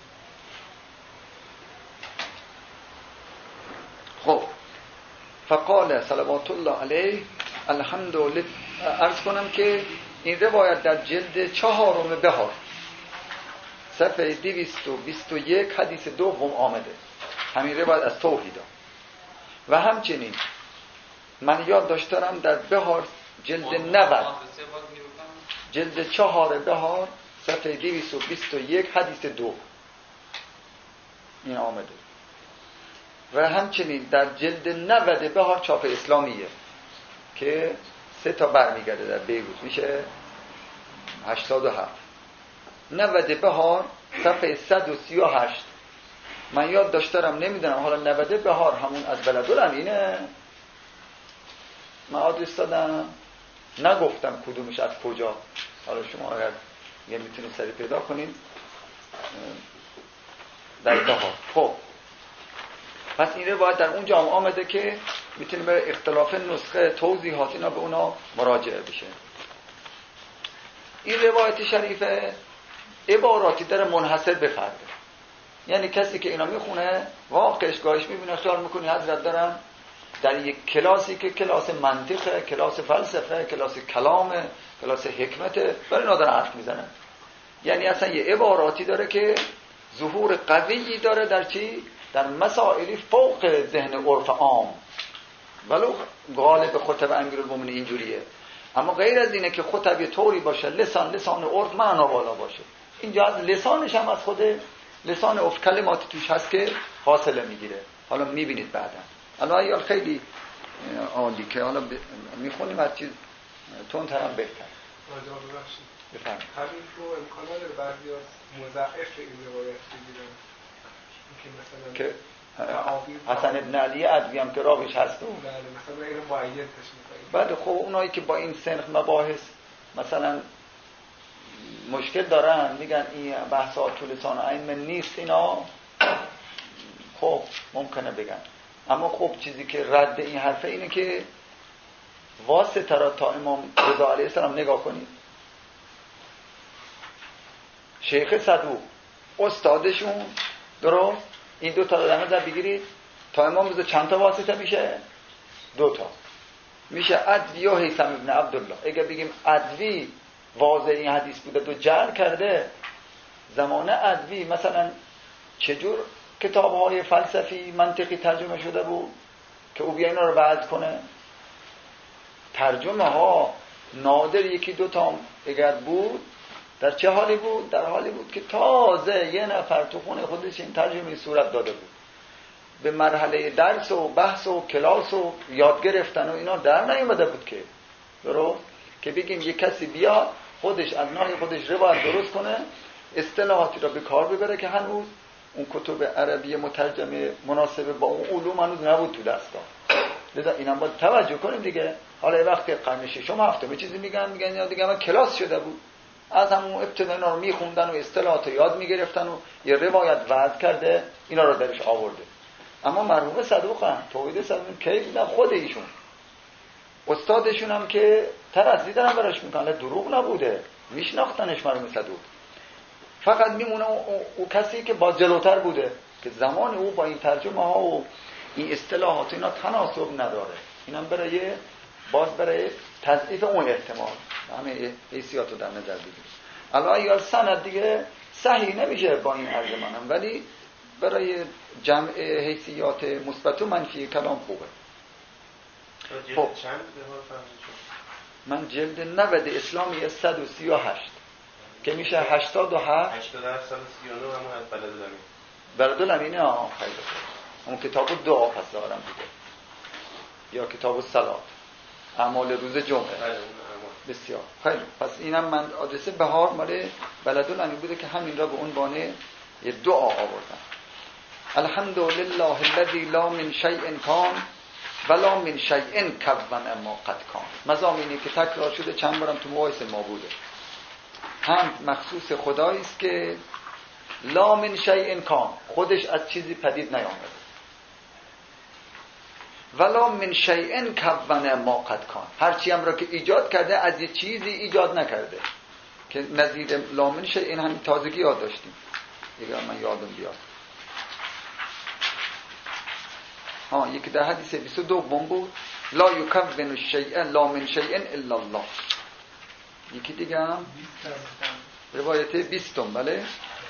خب فقال صلوات الله علیه الحمدلله. عرض کنم که این روایت در جلد چهارم بهار صفحه دویست و بیست و یک حدیث دوم آمده، همین روایت از توحیدا. و همچنین من یاد داشتم در بهار جلد نود جلد چهار بهار صفحه دویست و بیست و یک حدیث دو این آمده. و همچنین در جلد نود بهار چاپ اسلامیه که سه تا برمیگرده در بیروت میشه هشتاد و هفت. نود بهار صفحه صد و سی و هشت من یاد داشتم نمیدونم حالا نود بهار همون از بلدالامینه. من آدرس دادم نگفتم کدومش از کجا، حالا شما اگر یه میتونید سری پیدا کنید در بهار. خب پس این روایت در اون جامعه آمده که میتونه به اختلاف نسخه توضیحات اینا به اونا مراجعه بشه. این روایت شریفه عباراتی داره منحصر به فرده، یعنی کسی که اینا میخونه واقعش گاهش میبینه خیال میکنی حضرت دارن در یک کلاسی که کلاس منطقه، کلاس فلسفه، کلاس کلامه، کلاس حکمته، برای اینا دارن حرف میزنن. یعنی اصلا یه عباراتی داره که ظهور قویی داره در چی؟ در مسائلی فوق ذهن عرف عام، ولو غالب خطب امیرالمومنین اینجوریه، اما غیر از اینه که خطب طوری باشه لسان لسان عرف معنا بالا باشه. اینجا از لسانش هم از خود لسان عرف کلمات توش هست که حاصله میگیره. حالا میبینید بعدا. الان یا خیلی عالی که حالا ب... میخونیم از چیز تون ترم بهتر. آجا ببخشید. بفرمایید. همین رو امکان داره بعضی از مضاعف این روایت بگیرن که مثلا که حسن ابن علی ادوی هم که راویش هست. بله مثلا اینو معید تشمیل. بله خب اونایی که با این سنخ مباحث مثلا مشکل دارن میگن این بحثات طول لسان ائمه نیست، اینا خب ممکنه بگن، اما خب چیزی که رد این حرفه اینه که واسطه را تا امام رضا علیه السلام نگاه کنید. شیخ صدوق استادشون درست این دو تا رو در نظر بگیرید، تا امام رضا چند تا واسطه میشه؟ دو تا میشه. ادوی و هیثم ابن عبدالله. اگه بگیم ادوی واضح این حدیث بوده دو جعل کرده، زمانه ادوی مثلا چجور کتاب‌های فلسفی منطقی ترجمه شده بود که او بیا اینا رو وضع کنه؟ ترجمه ها نادر یکی دو تا اگر بود در چه حالی بود؟ در حالی بود که تازه یه نفر تو خونه خودش این ترجمه صورت داده بود، به مرحله درس و بحث و کلاس و یاد گرفتن و اینا در نیومده بود که درست که بگیم یک کسی بیا خودش از ناحیه خودش روایت درست کنه، اصطلاحاتی را به کار ببره که هنوز اون کتب عربی مترجمه مناسبه با اون علوم هنوز نبود تو دستا. لذا اینم باید توجه کنیم دیگه. حالا وقتی قرن ششم هفتم چیزی میگن میگن یا دیگه من کلاس شده بود، از همون ابتدا اینا رو میخوندن و اصطلاحات رو یاد میگرفتن و یه روایت وضع کرده اینا رو درش آورده. اما مرحوم صدوق هم توحید صدوق کی بودن؟ خود ایشون استادشون هم که ترضی دارن براش میکنه، دروغ نبوده، میشناختنش مرحوم صدوق. فقط میمونه او, او کسی که با جلوتر بوده که زمان او با این ترجمه ها و این اصطلاحات اینا تناسب نداره. اینم برای باز برای تضعیف اون احتمال همه حیثیات رو در نظر بگیریم. الان یا سند دیگه صحیح نمیشه با این عرض منم، ولی برای جمع حیثیات مثبت و منفی کلام خوبه. خب من جلد نود اسلامی صد و سی و هشت که میشه هشتاد و هفت هشتاد و هفت سال سی و نه همون از بلدالامین بلدالامینه. آه خیلی خوب. اون کتاب دعا پس دارم دیگه، یا کتاب الصلات اعمال روز جمعه. بسیار خیلی. پس اینم من آدرس بهار مال بلدالامین بوده که همین را به عنوان یه دعا آوردم. الحمدلله الذی لا من شیء کان ولا من شیء کون ما قد کان. مضامینی که تکرار شده چند بارم تو مباحث ما بوده. هم مخصوص خدایی است که لا من شیء کان، خودش از چیزی پدید نیامده، ولا من شیء کون ما قد کان، هر چی هم را که ایجاد کرده از یه چیزی ایجاد نکرده، که نظیر لا من شیء این همین تازگی یاد داشتیم دیگه، من یادم بیاد. ها یکی در حدیث بیست و دو بود لا یکون الشیء لا من شیء الا الله. یکی دیگه هم روایت بیستم بله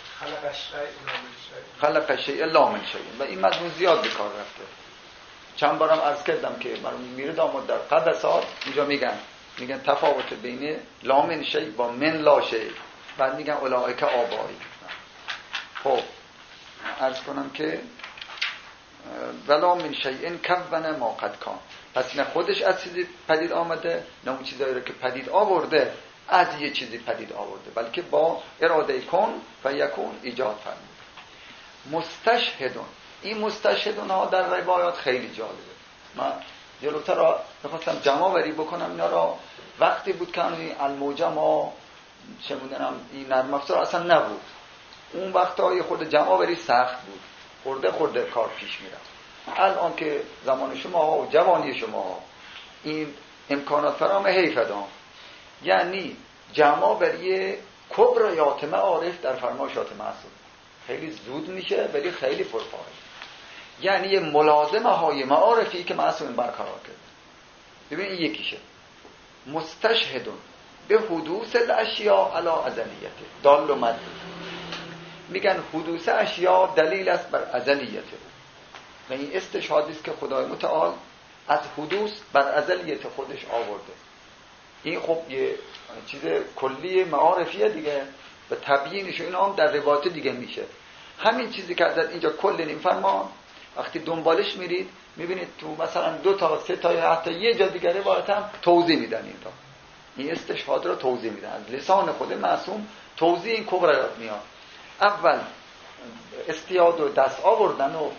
خلق الشیء لا من شیء، و این مضمون زیاد به کار رفته. چند بارم عرض کردم که برام میره داماد در قدسات اینجا میگن میگن تفاوت بین لا من شیء با من لا شیء، بعد میگن اولئک آبایی. خب عرض کنم که ولا من شیء کون ما قد کان، پس نه خودش از چیزی پدید آمده نه اون چیزایی رو که پدید آورده از یه چیزی پدید آورده، بلکه با اراده کن و یکون ایجاد فرموده. مستشهدون، این مستشهدون ها در روایات خیلی جالبه. من جلوتر را بخواستم جمع وری بکنم اینا را، وقتی بود که این الموجم ها چه میدونم این نرم افزار اصلا نبود، اون وقتهای خود جمع وری سخت بود، خورده خورده کار پیش میرفت. الان که زمان شما و جوانی شما این امکانات فرام حیف دام، یعنی جمع بری کبریات معارف در فرمایشات معصوم خیلی زود میشه ولی خیلی پرفایده، یعنی یه ملازمه های معارفی که معصوم برقرار کرد. ببین این یکیشه، مستشهدون به حدوث الاشیاء علی ازلیته دال و مدلول. میگن حدوث اشیاء دلیل است بر ازلیته و این استشهادی است که خدای متعال از حدوث بر ازلیت خودش آورده. این خب یه چیز کلی معارفیه دیگه و تبیینش این هم در روایت دیگه میشه. همین چیزی که از اینجا کل این فرمان وقتی دنبالش میرید میبینید تو مثلا دو تا سه تا یا حتی یه جا دیگه روایت هم توضیح میدن این تا این استشهاد رو توضیح میدن از لسان خود معصوم، توضیح این کبریات میاد. اول استیاد و دست آوردن و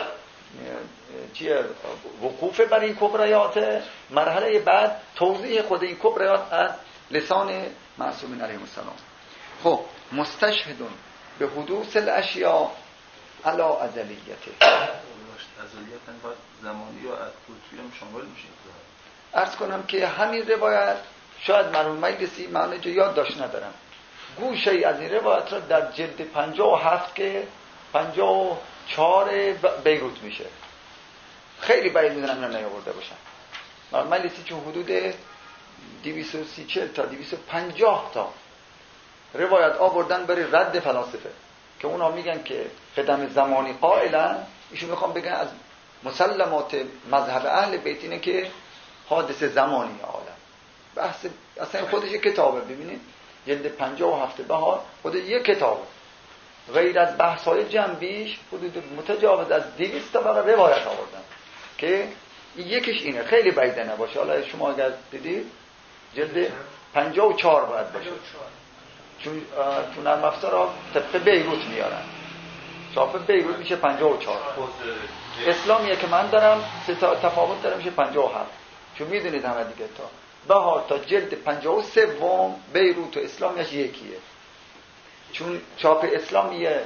چیه وقوف بر این کبریات، مرحله بعد توضیح خود این کبریات از لسان معصومین علیهم السلام. خب مستشهدون به حدوث الاشیاء علی ازلیته. ازلیت باید زمانی یا ادکوتی هم شامل میشه. عرض کنم که همین روایت شاید مرحوم مجلسی معنی جو یاد داشت ندارم، گوشه ای از این روایت را در جلد پنجاه و هفت که پنجاه و چهار بیروت میشه، خیلی بعید میدونم اینا نیاورده باشن. مرحوم مجلسی چون حدود دویست و سی چهل تا دویست و پنجاه تا روایت آوردن برای رد فلاسفه که اونا میگن که قدم زمانی قائلا، ایشون میخوام بگن از مسلمات مذهب اهل بیت اینه که حادثه زمانی عالم. بحث اصلا خودش کتابه، ببینید جلد پنجاه و هفت بهار خود یک کتابه، غیر از بحث‌های جنبیش حدود متجاوز از دویست تا برای روایت آوردن که یکیش اینه، خیلی بعیده نباشه. حالا شما اگر دیدید جلد پنجاه و چهار باید باشه، چون تو نرم افزارها طبق بیروت میارن، چاپ بیروت میشه پنجاه و چهار. اسلامیه که من دارم سه تا تفاوت داره میشه پنجاه و هفت، چون میدونید همه دیگه تا بهار تا جلد پنجاه و سه بیروت و اسلامیش یکیه، چون چاپ اسلامیه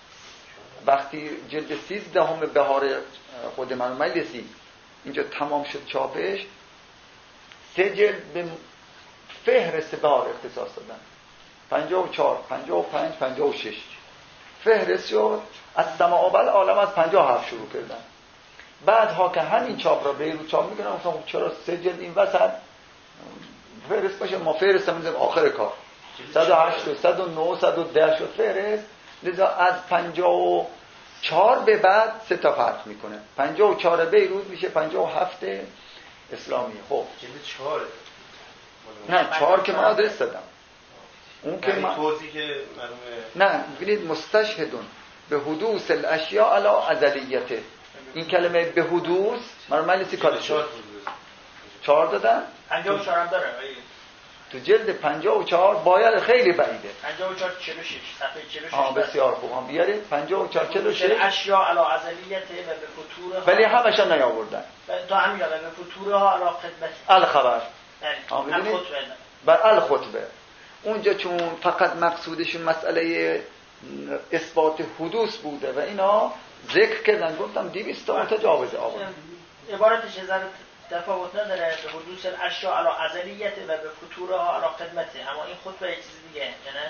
وقتی جلد سیزده همه بهار خود من مجلسی اینجا تمام شد چاپش، سه جلد به فهرست بهار اختصاص دادن، پنجاه و چهار، پنجاه و پنج، پنجاه و شش فهرست شد. از سماع بل عالم از پنجاه و هفت شروع کردن. بعدها که همین چاپ را بیروت چاپ میکنن گفتم چرا سه جلد این وسط فهرست باشه، ما فهرست هم میذاریم آخر کار صد و هشت و صد و نه و صد و ده شد فهرست، لذا از پنجاه و چهار به بعد سه تا فرق میکنه، پنجاه و چهار بیروت میشه پنجاه و هفت اسلامی. خب جلد چهاره نه چهار که من آدرس دادم اون که من توضیح که مرحوم نه ببینید مستشهدون به حدوث الاشیاء علی ازلیته، این کلمه به حدوث مرحوم مجلسی کارش شد چهار دادن، پنجاه و چهار هم داره تو جلد پنجاه و چهار باید خیلی بعیده، پنجاه و چهار چهل و شش صفحه چهل و شش. آه بسیار خوب، هم بیارید پنجاه و چهار چهل و شش اشیاء علی ازلیته و به فتورها، ولی همش هم نیاوردن تا همین به فتورها علی خدمت الخبر آه ببینید بر الخطبه. اونجا چون فقط مقصودشون مسئله اثبات حدوث بوده و اینا ذکر کردن، گفتم دویست تا متجاوز آورد. عبارتش از تفاوت نداره، به حدوث الاشیاء علی ازلیت و به فتورها علی خدمت، اما این خطبه یه چیز دیگه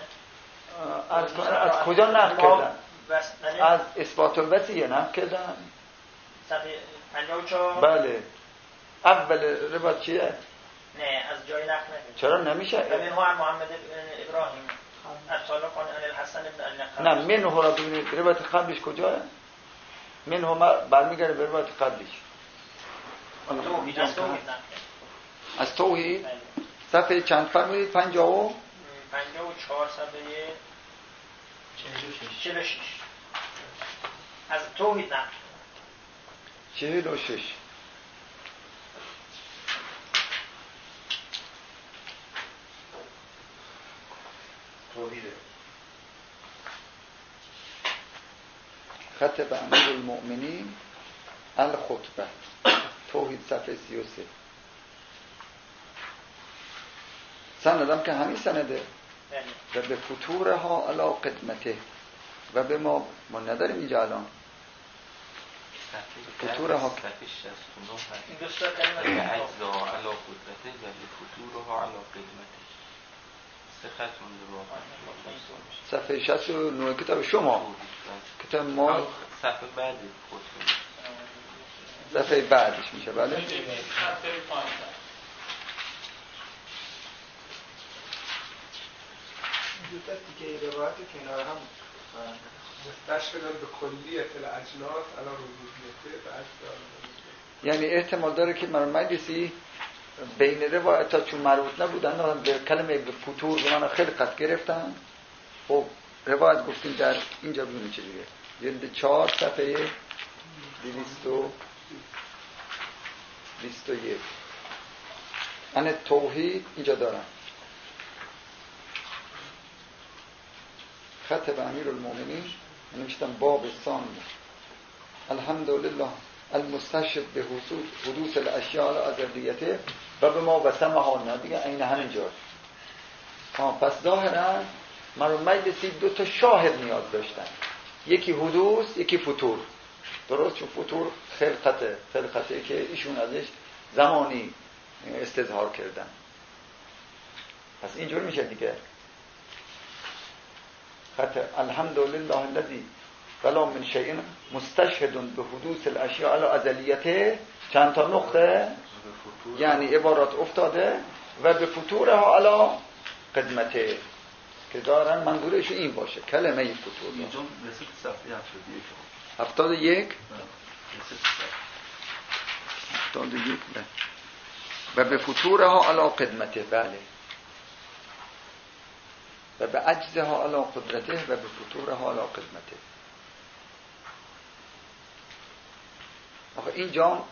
یعنی از از کجا نقل کردن؟ از اثبات الوصیه نقل کردن صفحه پنجاه و چهار. بله اول روایت چیه؟ نه از جای نقل نمیشه. چرا نمیشه؟ منه عن محمد ابراهیم اصلا قان عن الحسن ابن علی نه منه را ببینید روایت قبلش کجاه؟ منه ما برمیگره به روایت قبلش از توحید. صفحه چند فرمودید؟ پنجاه و پنجاه و چهار صفحه چهل و شش از توحید نقل چهل و شش. توحیده خطب امیر المؤمنین الخطبه توحید صفحه سی و سه. سندم که همین سنده و به فتورها علی قدمته و به ما ما نداریم اینجا الان فتورها صفحه شصت و نه هست. این دوستا کلمه به اجزاها علا قدرته و به فتورها علا قدمته. سه خط مونده واقعا. صفحه شصت و نه کتاب شما، کتاب ما صفحه بعدی خودتون، صفحه بعدش میشه. بله دو تا دیگه روایت کنار هم مستشفدن به کلیت الاجناس علی ربوبیته و اجزاء. یعنی احتمال داره که مرحوم مجلسی بین روایت ها چون مربوط نبودن به کلمه به فتور به معنی خلقت گرفتن. خب روایت گفتیم در اینجا ببینید چجوریه، جلد چهار صفحه دویست و بیست و یک ان توحید اینجا دارم، خط به امیر المومنین نوشتم باب ثانی الحمدلله المستشهد به حدوث الاشیاء الازلیته و به ما وسمها، نه دیگه این همینجا. پس ظاهرا مرحوم مجلسی دو تا شاهد نیاز داشتن، یکی حدوث یکی فتور. درست؟ چون فتور خلقته، خلقته که ایشون ازش زمانی استظهار کردن. پس اینجور میشه دیگه. خط الحمدلله الذی ولا من شیء مستشهد به حدوث الاشیاء الازلیته، چند تا نقطه یعنی عبارات افتاده و به فتورها علی قدمته که دارن منظورش این باشه کلمه فتور. اینجا رسید صفحه هفتاد و یک رسید هفتاد و یک و به فتورها علی قدمته. بله و به عجزها علی قدرته و به فتورها علی قدمته. آخه اینجا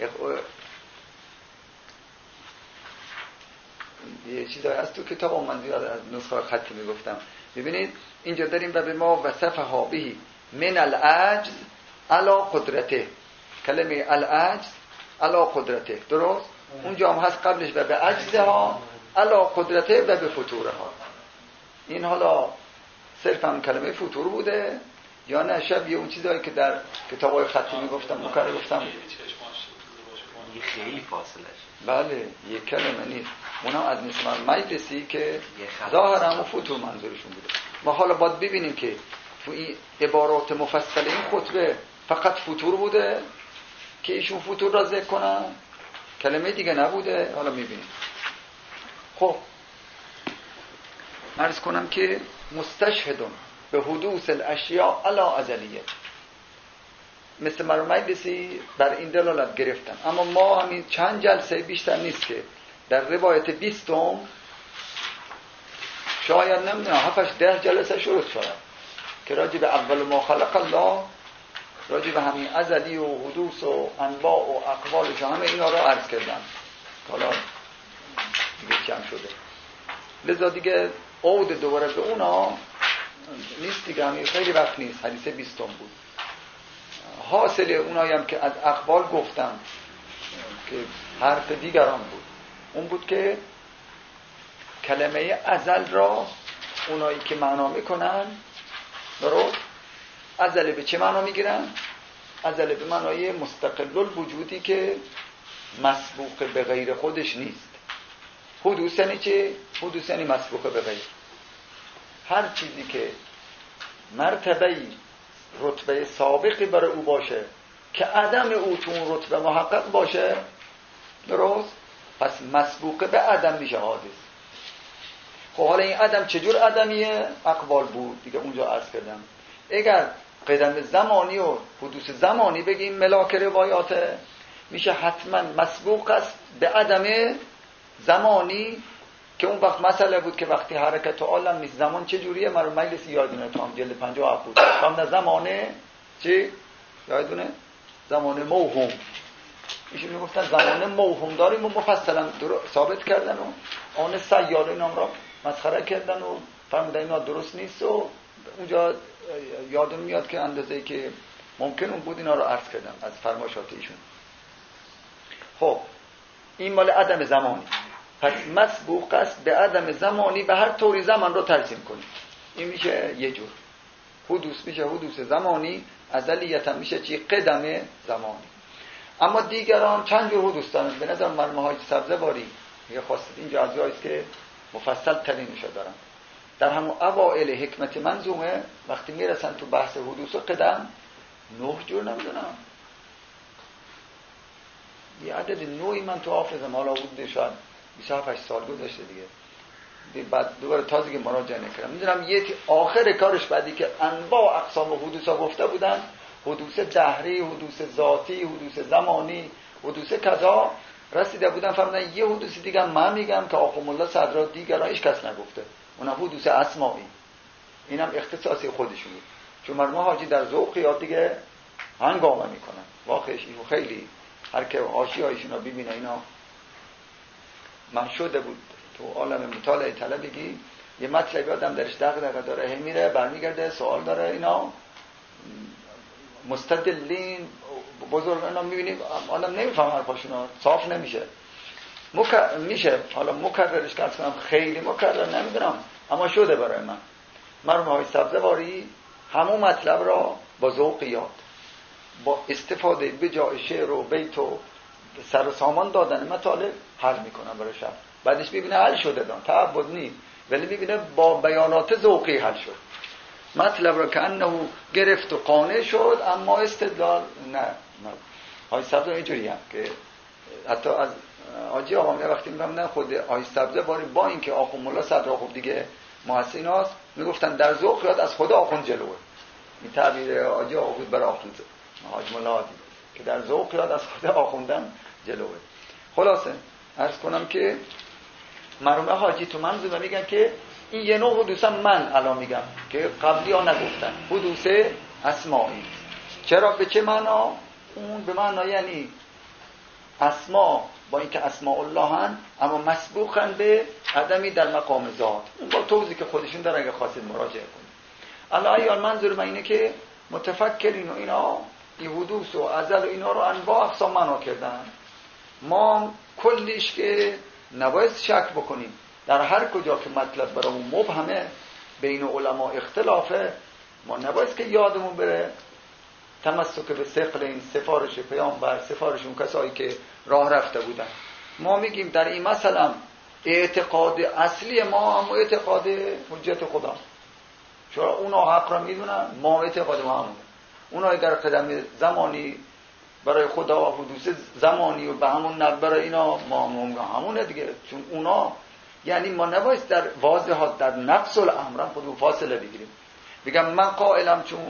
یه چیزایی هست تو کتاب من زیاد از نسخه خطی میگفتم. ببینید اینجا داریم و به ما وصفها بهی من العجز علی قدرته، کلمه العجز علی قدرته. درست؟ اونجا هم هست قبلش و به عجزها علی قدرته و به فتورها. این حالا صرف هم کلمه فتور بوده یا نه شبیه اون چیزایی که در کتابای خطی میگفتم مکرر گفتم یه خیلی فاصله شد. بله یک کلمه نیست. اونم از نسبت مجلسی که ظاهرا هم فتور منظورشون بوده. ما حالا باید ببینیم که تو این عبارات مفصل این خطبه فقط فتور بوده که ایشون فتور را ذکر کنن، کلمه دیگه نبوده. حالا میبینیم. خب عرض کنم که مستشهدون به حدوث الاشیاء علی ازلیه، مثل مرحوم مجلسی بر این دلالت گرفتن. اما ما همین چند جلسه بیشتر نیست که در روایت بیستم شاید نمیدونم هفتش ده جلسه شروع شد که راجع به اول ما خلق الله، راجع به همین ازلی و حدوث و انواع و اقوالش همه اینا رو عرض کردن. حالا دیگه کم شده، لذا دیگه عود دوباره به اونا نیست دیگه. همین خیلی وقت نیست، حدیث بیستم بود. حاصل اونایی هم که از اقوال گفتم که حرف دیگران بود، اون بود که کلمه ازل را اونایی که معنا میکنن، درست؟ ازل به چه معنا میگیرن؟ ازل به معنای مستقل الوجودی که مسبوق به غیر خودش نیست. حدوث یعنی چه؟ حدوث یعنی مسبوق به غیر. هر چیزی که مرتبه رتبه سابقی برای او باشه که عدم او تو اون رتبه محقق باشه، درست؟ پس مسبوق به عدم میشه حادث. خب حالا این عدم چجور عدمیه؟ اقوال بود دیگه اونجا عرض کردم. اگر قدم زمانی و حدوث زمانی بگیم ملاک روایاته، میشه حتما مسبوق است به عدم زمانی که اون وقت مسئله بود که وقتی حرکت عالم نیست زمان چه جوریه. مرا مجلس یادونه تو هم جلد پنجاه و هفت بود هم نه زمانه چی؟ یادونه؟ زمان موهوم. ایشون میگفتن زمان موهوم داریم و مفصلا ثابت کردن و آن سیاره نام را مسخره کردن و فرمودن اینا درست نیست و اونجا یادم میاد که اندازه‌ای که ممکن اون بود اینا رو عرض کردم از فرمایشات ایشون. خب این مال عدم زمانی، پس مسبوق است به عدم زمانی به هر طوری زمان رو ترسیم کنیم. این میشه یه جور. حدوث میشه حدوث زمانی، ازلیت هم میشه چی؟ قدم زمانی. اما دیگران چند جور حدوث دارن. به نظر مرحوم حاجی سبزواری یه خواست اینجا از جایی است که مفصل ترینشو دارن. در همون اوائل حکمت منظومه وقتی میرسن تو بحث حدوث و قدم نه جور نمیدونم، یه عدد نوعی من تو حافظم، حالا حدود شاید بیست و هفت سال گذشته دیگه، بعد دوباره تازگی مراجعه نکردم. میدونم یک آخر کارش بعدی که انواع اقسام حدوث ها گفته بودن، حدوث دهری، حدوث ذاتی، حدوث زمانی، حدوث کذا، رسیده بودن فرمودن یه حدوث دیگه من میگم که آقا مولا صدرا دیگران هیچ کس نگفته، اونم حدوث اسمایی، اینم اختصاصی خودشون بود. چون مرحوم حاجی در ذوق یاد دیگه هنگامه میکنن، واقعش اینو خیلی هر که آشیایشون رو ببینه اینا. من شده بود تو عالم مطالعه طلبگی یه مطلبی آدم درش دغدغه داره، هی میره برمیگرده سوال داره، اینا مستدلین بزرگ اینا میبینیم آدم نمیفهم حرفاشون، صاف نمیشه مک... میشه حالا مکررش کنم خیلی مکرر نمیدونم، اما شده برای من. مرحوم حاجی سبزواری همون مطلب را با ذوق یاد، با استفاده به جای شعر و بیت و سر و سامان دادن مطالب حل میکنن برای شب، بعدش میبینه حل شده دان تعبد نی، ولی میبینه با بیانات ذوقی حل شد، مطلب را که انه گرفت و قانع شد، اما استدلال نه. نه حاجی سبزه اینجوری هم که حتی از حاجی آقا یه وقتی میگم خود حاجی سبزه باری با اینکه آخوند مولا صدرا خوب دیگه محسن هاست، میگفتن در ذوق یاد از خدا آخوند جلوه، این تعبیر حاجی آقا بود برای آخوند حاج مولا که در ذوق یاد از خدا آخوندن جلوه. خلاصه عرض کنم که مرحوم حاجی تو منظومه میگن که این یه نوع حدوث من الان میگم که قبلی ها نگفتن، حدوث اسمایی. چرا؟ به چه معنا؟ اون به معنا یعنی اسما با اینکه اسماء الله هن اما مسبوقن به عدمی در مقام ذات، اون با توضیح که خودشون دارن اگه خواستید مراجعه کنید. الان ایال منظور من اینه که متفکرین و اینا این حدوث و ازل و اینا رو انواع اقسام معنا کردن، ما کلیش که نباید شک بکنیم در هر کجا که مطلب برامون مبهمه بین علما اختلافه، ما نباید که یادمون بره تمسک به ثقل این سفارش پیامبر، سفارش اون کسایی که راه رفته بودن. ما میگیم در این مثلا اعتقاد اصلی ما هم اعتقاد حجت خدا، چرا اونا حق را میدونن، ما اعتقاد ما همونه. اونا اگر قدم زمانی برای خدا و حدوث زمانی و به همون نب برای اینا ما همونه دیگه، چون اونا یعنی ما نباید در واضحات در نفس الامر خود فاصله بگیریم. بگم من قائلم چون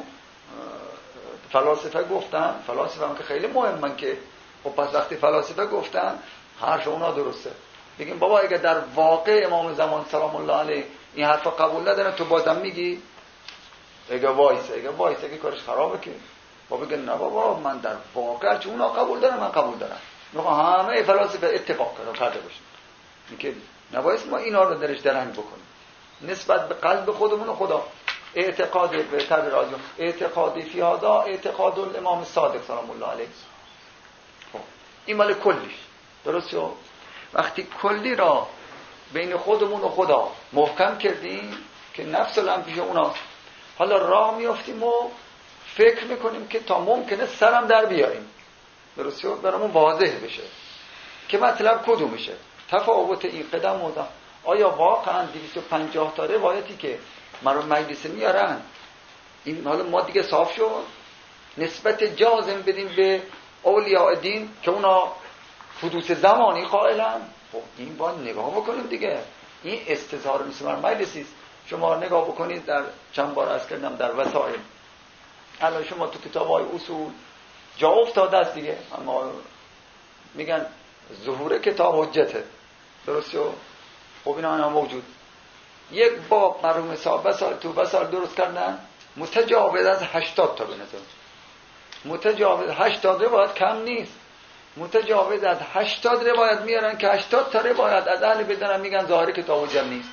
فلاسفه گفتن، فلاسفه هم که خیلی مهمن که خب پس وقتی فلاسفه گفتن حرف اونا درسته، بگیم بابا اگر در واقع امام زمان سلام الله علیه این حرف قبول ندارن تو بازم میگی اگه وایس اگه وایس اگه کارش خرابه که بابا بگن نه بابا من در واقع چون اونا قبول دارن من قبول دارم، میخوام همه فلاسفه اتفاق کردن کرده باشن، میگه نباید ما اینا رو درش درنگ بکنیم نسبت به قلب خودمون و خدا. اعتقاد به تعبیر راجع اعتقادی فی هذا اعتقاد الامام صادق سلام الله علیه. خب این مال کلیش درست شد. وقتی کلی را بین خودمون و خدا محکم کردیم که نفس الامر پیش اوناست، حالا راه میافتیم و فکر میکنیم که تا ممکنه سرم در بیاریم، درست شد، برامون واضح بشه که مطلب کدوم میشه، تفاوت این قدم و دم. آیا واقعا دویست و پنجاه تا روایتی که مرا مجلس میارن این حالا ما دیگه صاف شد نسبت جازم بدیم به اولیاء دین که اونا حدوث زمانی قائلن؟ خب این باید نگاه بکنیم دیگه، این استظهار نیست مرا مجلسی است. شما نگاه بکنید در چند بار عرض کردم در وسائل، الان شما تو کتاب‌های اصول جا افتاده است دیگه، اما میگن ظهور کتاب حجته، درست شد. خب اینا هم موجود. یک باب مرحوم صاحب سال تو بسال درست کردن متجاوز از هشتاد تا به نظر، متجاوز هشتاد روایت کم نیست، متجاوز از هشتاد روایت میارن که هشتاد تا روایت از اهل بدن میگن ظاهر کتاب حجت نیست.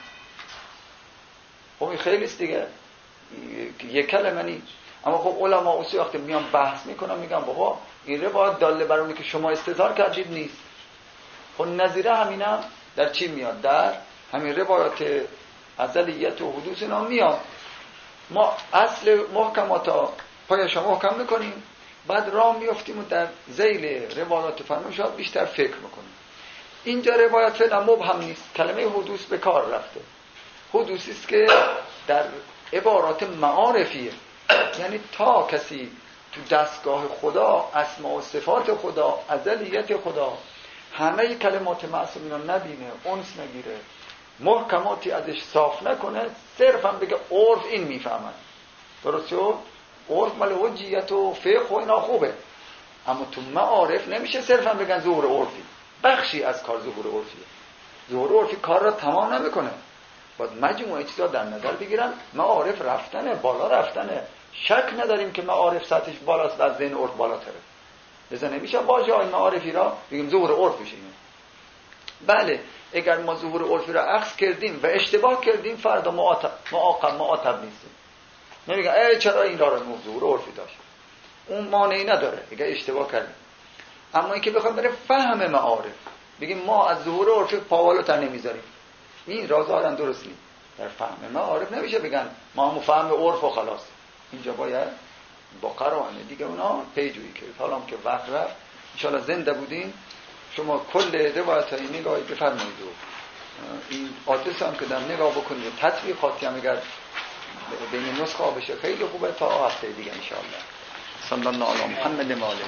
خب این خیلی است دیگه، یک کلمه نیست. اما خب علما اصول وقتی میان بحث میکنن میگن بابا این روایت داله بر اونی که شما استدلال کردید نیست. خب نظیره همینم در چی میاد؟ در همین روایات ازلیت و حدوث اینا میاد. ما اصل محکمات ها پایش محکم میکنیم، بعد راه میافتیم و در ذیل روایات فرمایشات بیشتر فکر میکنیم. اینجا روایت فعلا مبهم نیست، کلمه حدوث به کار رفته. حدوثی است که در عبارات معارفیه، یعنی تا کسی تو دستگاه خدا، اسماء و صفات خدا، ازلیت خدا، همه کلمات معصومین رو نبینه، انس نگیره، محکماتی ازش صاف نکنه، صرف هم بگه عرف این میفهمن. درست شد؟ عرف مال حجیت و فقه و اینا خوبه، اما تو معارف نمیشه صرف هم بگن ظهور عرفی. بخشی از کار ظهور عرفیه. ظهور عرفی کار را تمام نمیکنه، باید مجموعه چیزا در نظر بگیرن. معارف رفتنه، بالا رفتنه، شک نداریم که معارف سطحش بالاست و از ذهن عرف بالاتره. لذا نمیشه واژه های معارفی را بگیم ظهور عرف بشه. بله، اگر ما ظهور عرفی را عکس کردیم و اشتباه کردیم، فردا معاقب معاقب معاقب نیستیم. نمیگن ای چرا این را رو ظهور عرفی داشت، اون مانعی نداره اگر اشتباه کردیم. اما اینکه بخوایم برای فهم معارف بگیم ما از ظهور عرفی پاوالو تر نمیذاریم، این را ظاهرا درست نیست. در فهم معارف نمیشه بگن ما هم فهم عرف و خلاص. اینجا باید با قرائن دیگه اونا پیجویی کرد. حالا هم که وقت رفت، ان شاء الله زنده بودیم، شما کل روایت های نگاهی بفرمایید و این آدرس هم که در نگاه بکنید، تطبیقاتی هم اگر بین نسخه بشه خیلی خوبه. تا هفته دیگه ان شاء الله. صلی الله علی محمد و آله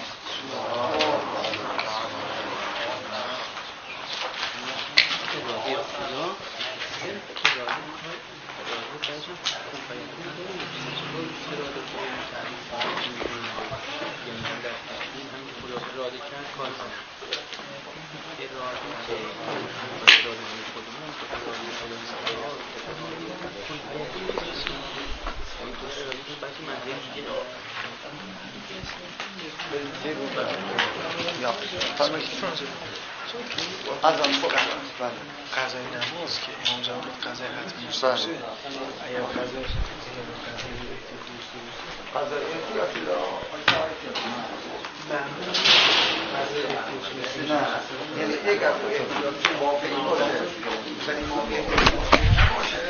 یا فرمایید از آن بله قضای نماز که امام جواب قضای حتمی باشه، اگر قضای قضای احتیاطی را نه، یعنی اگر احتیاطی واقعی باشه، یعنی ما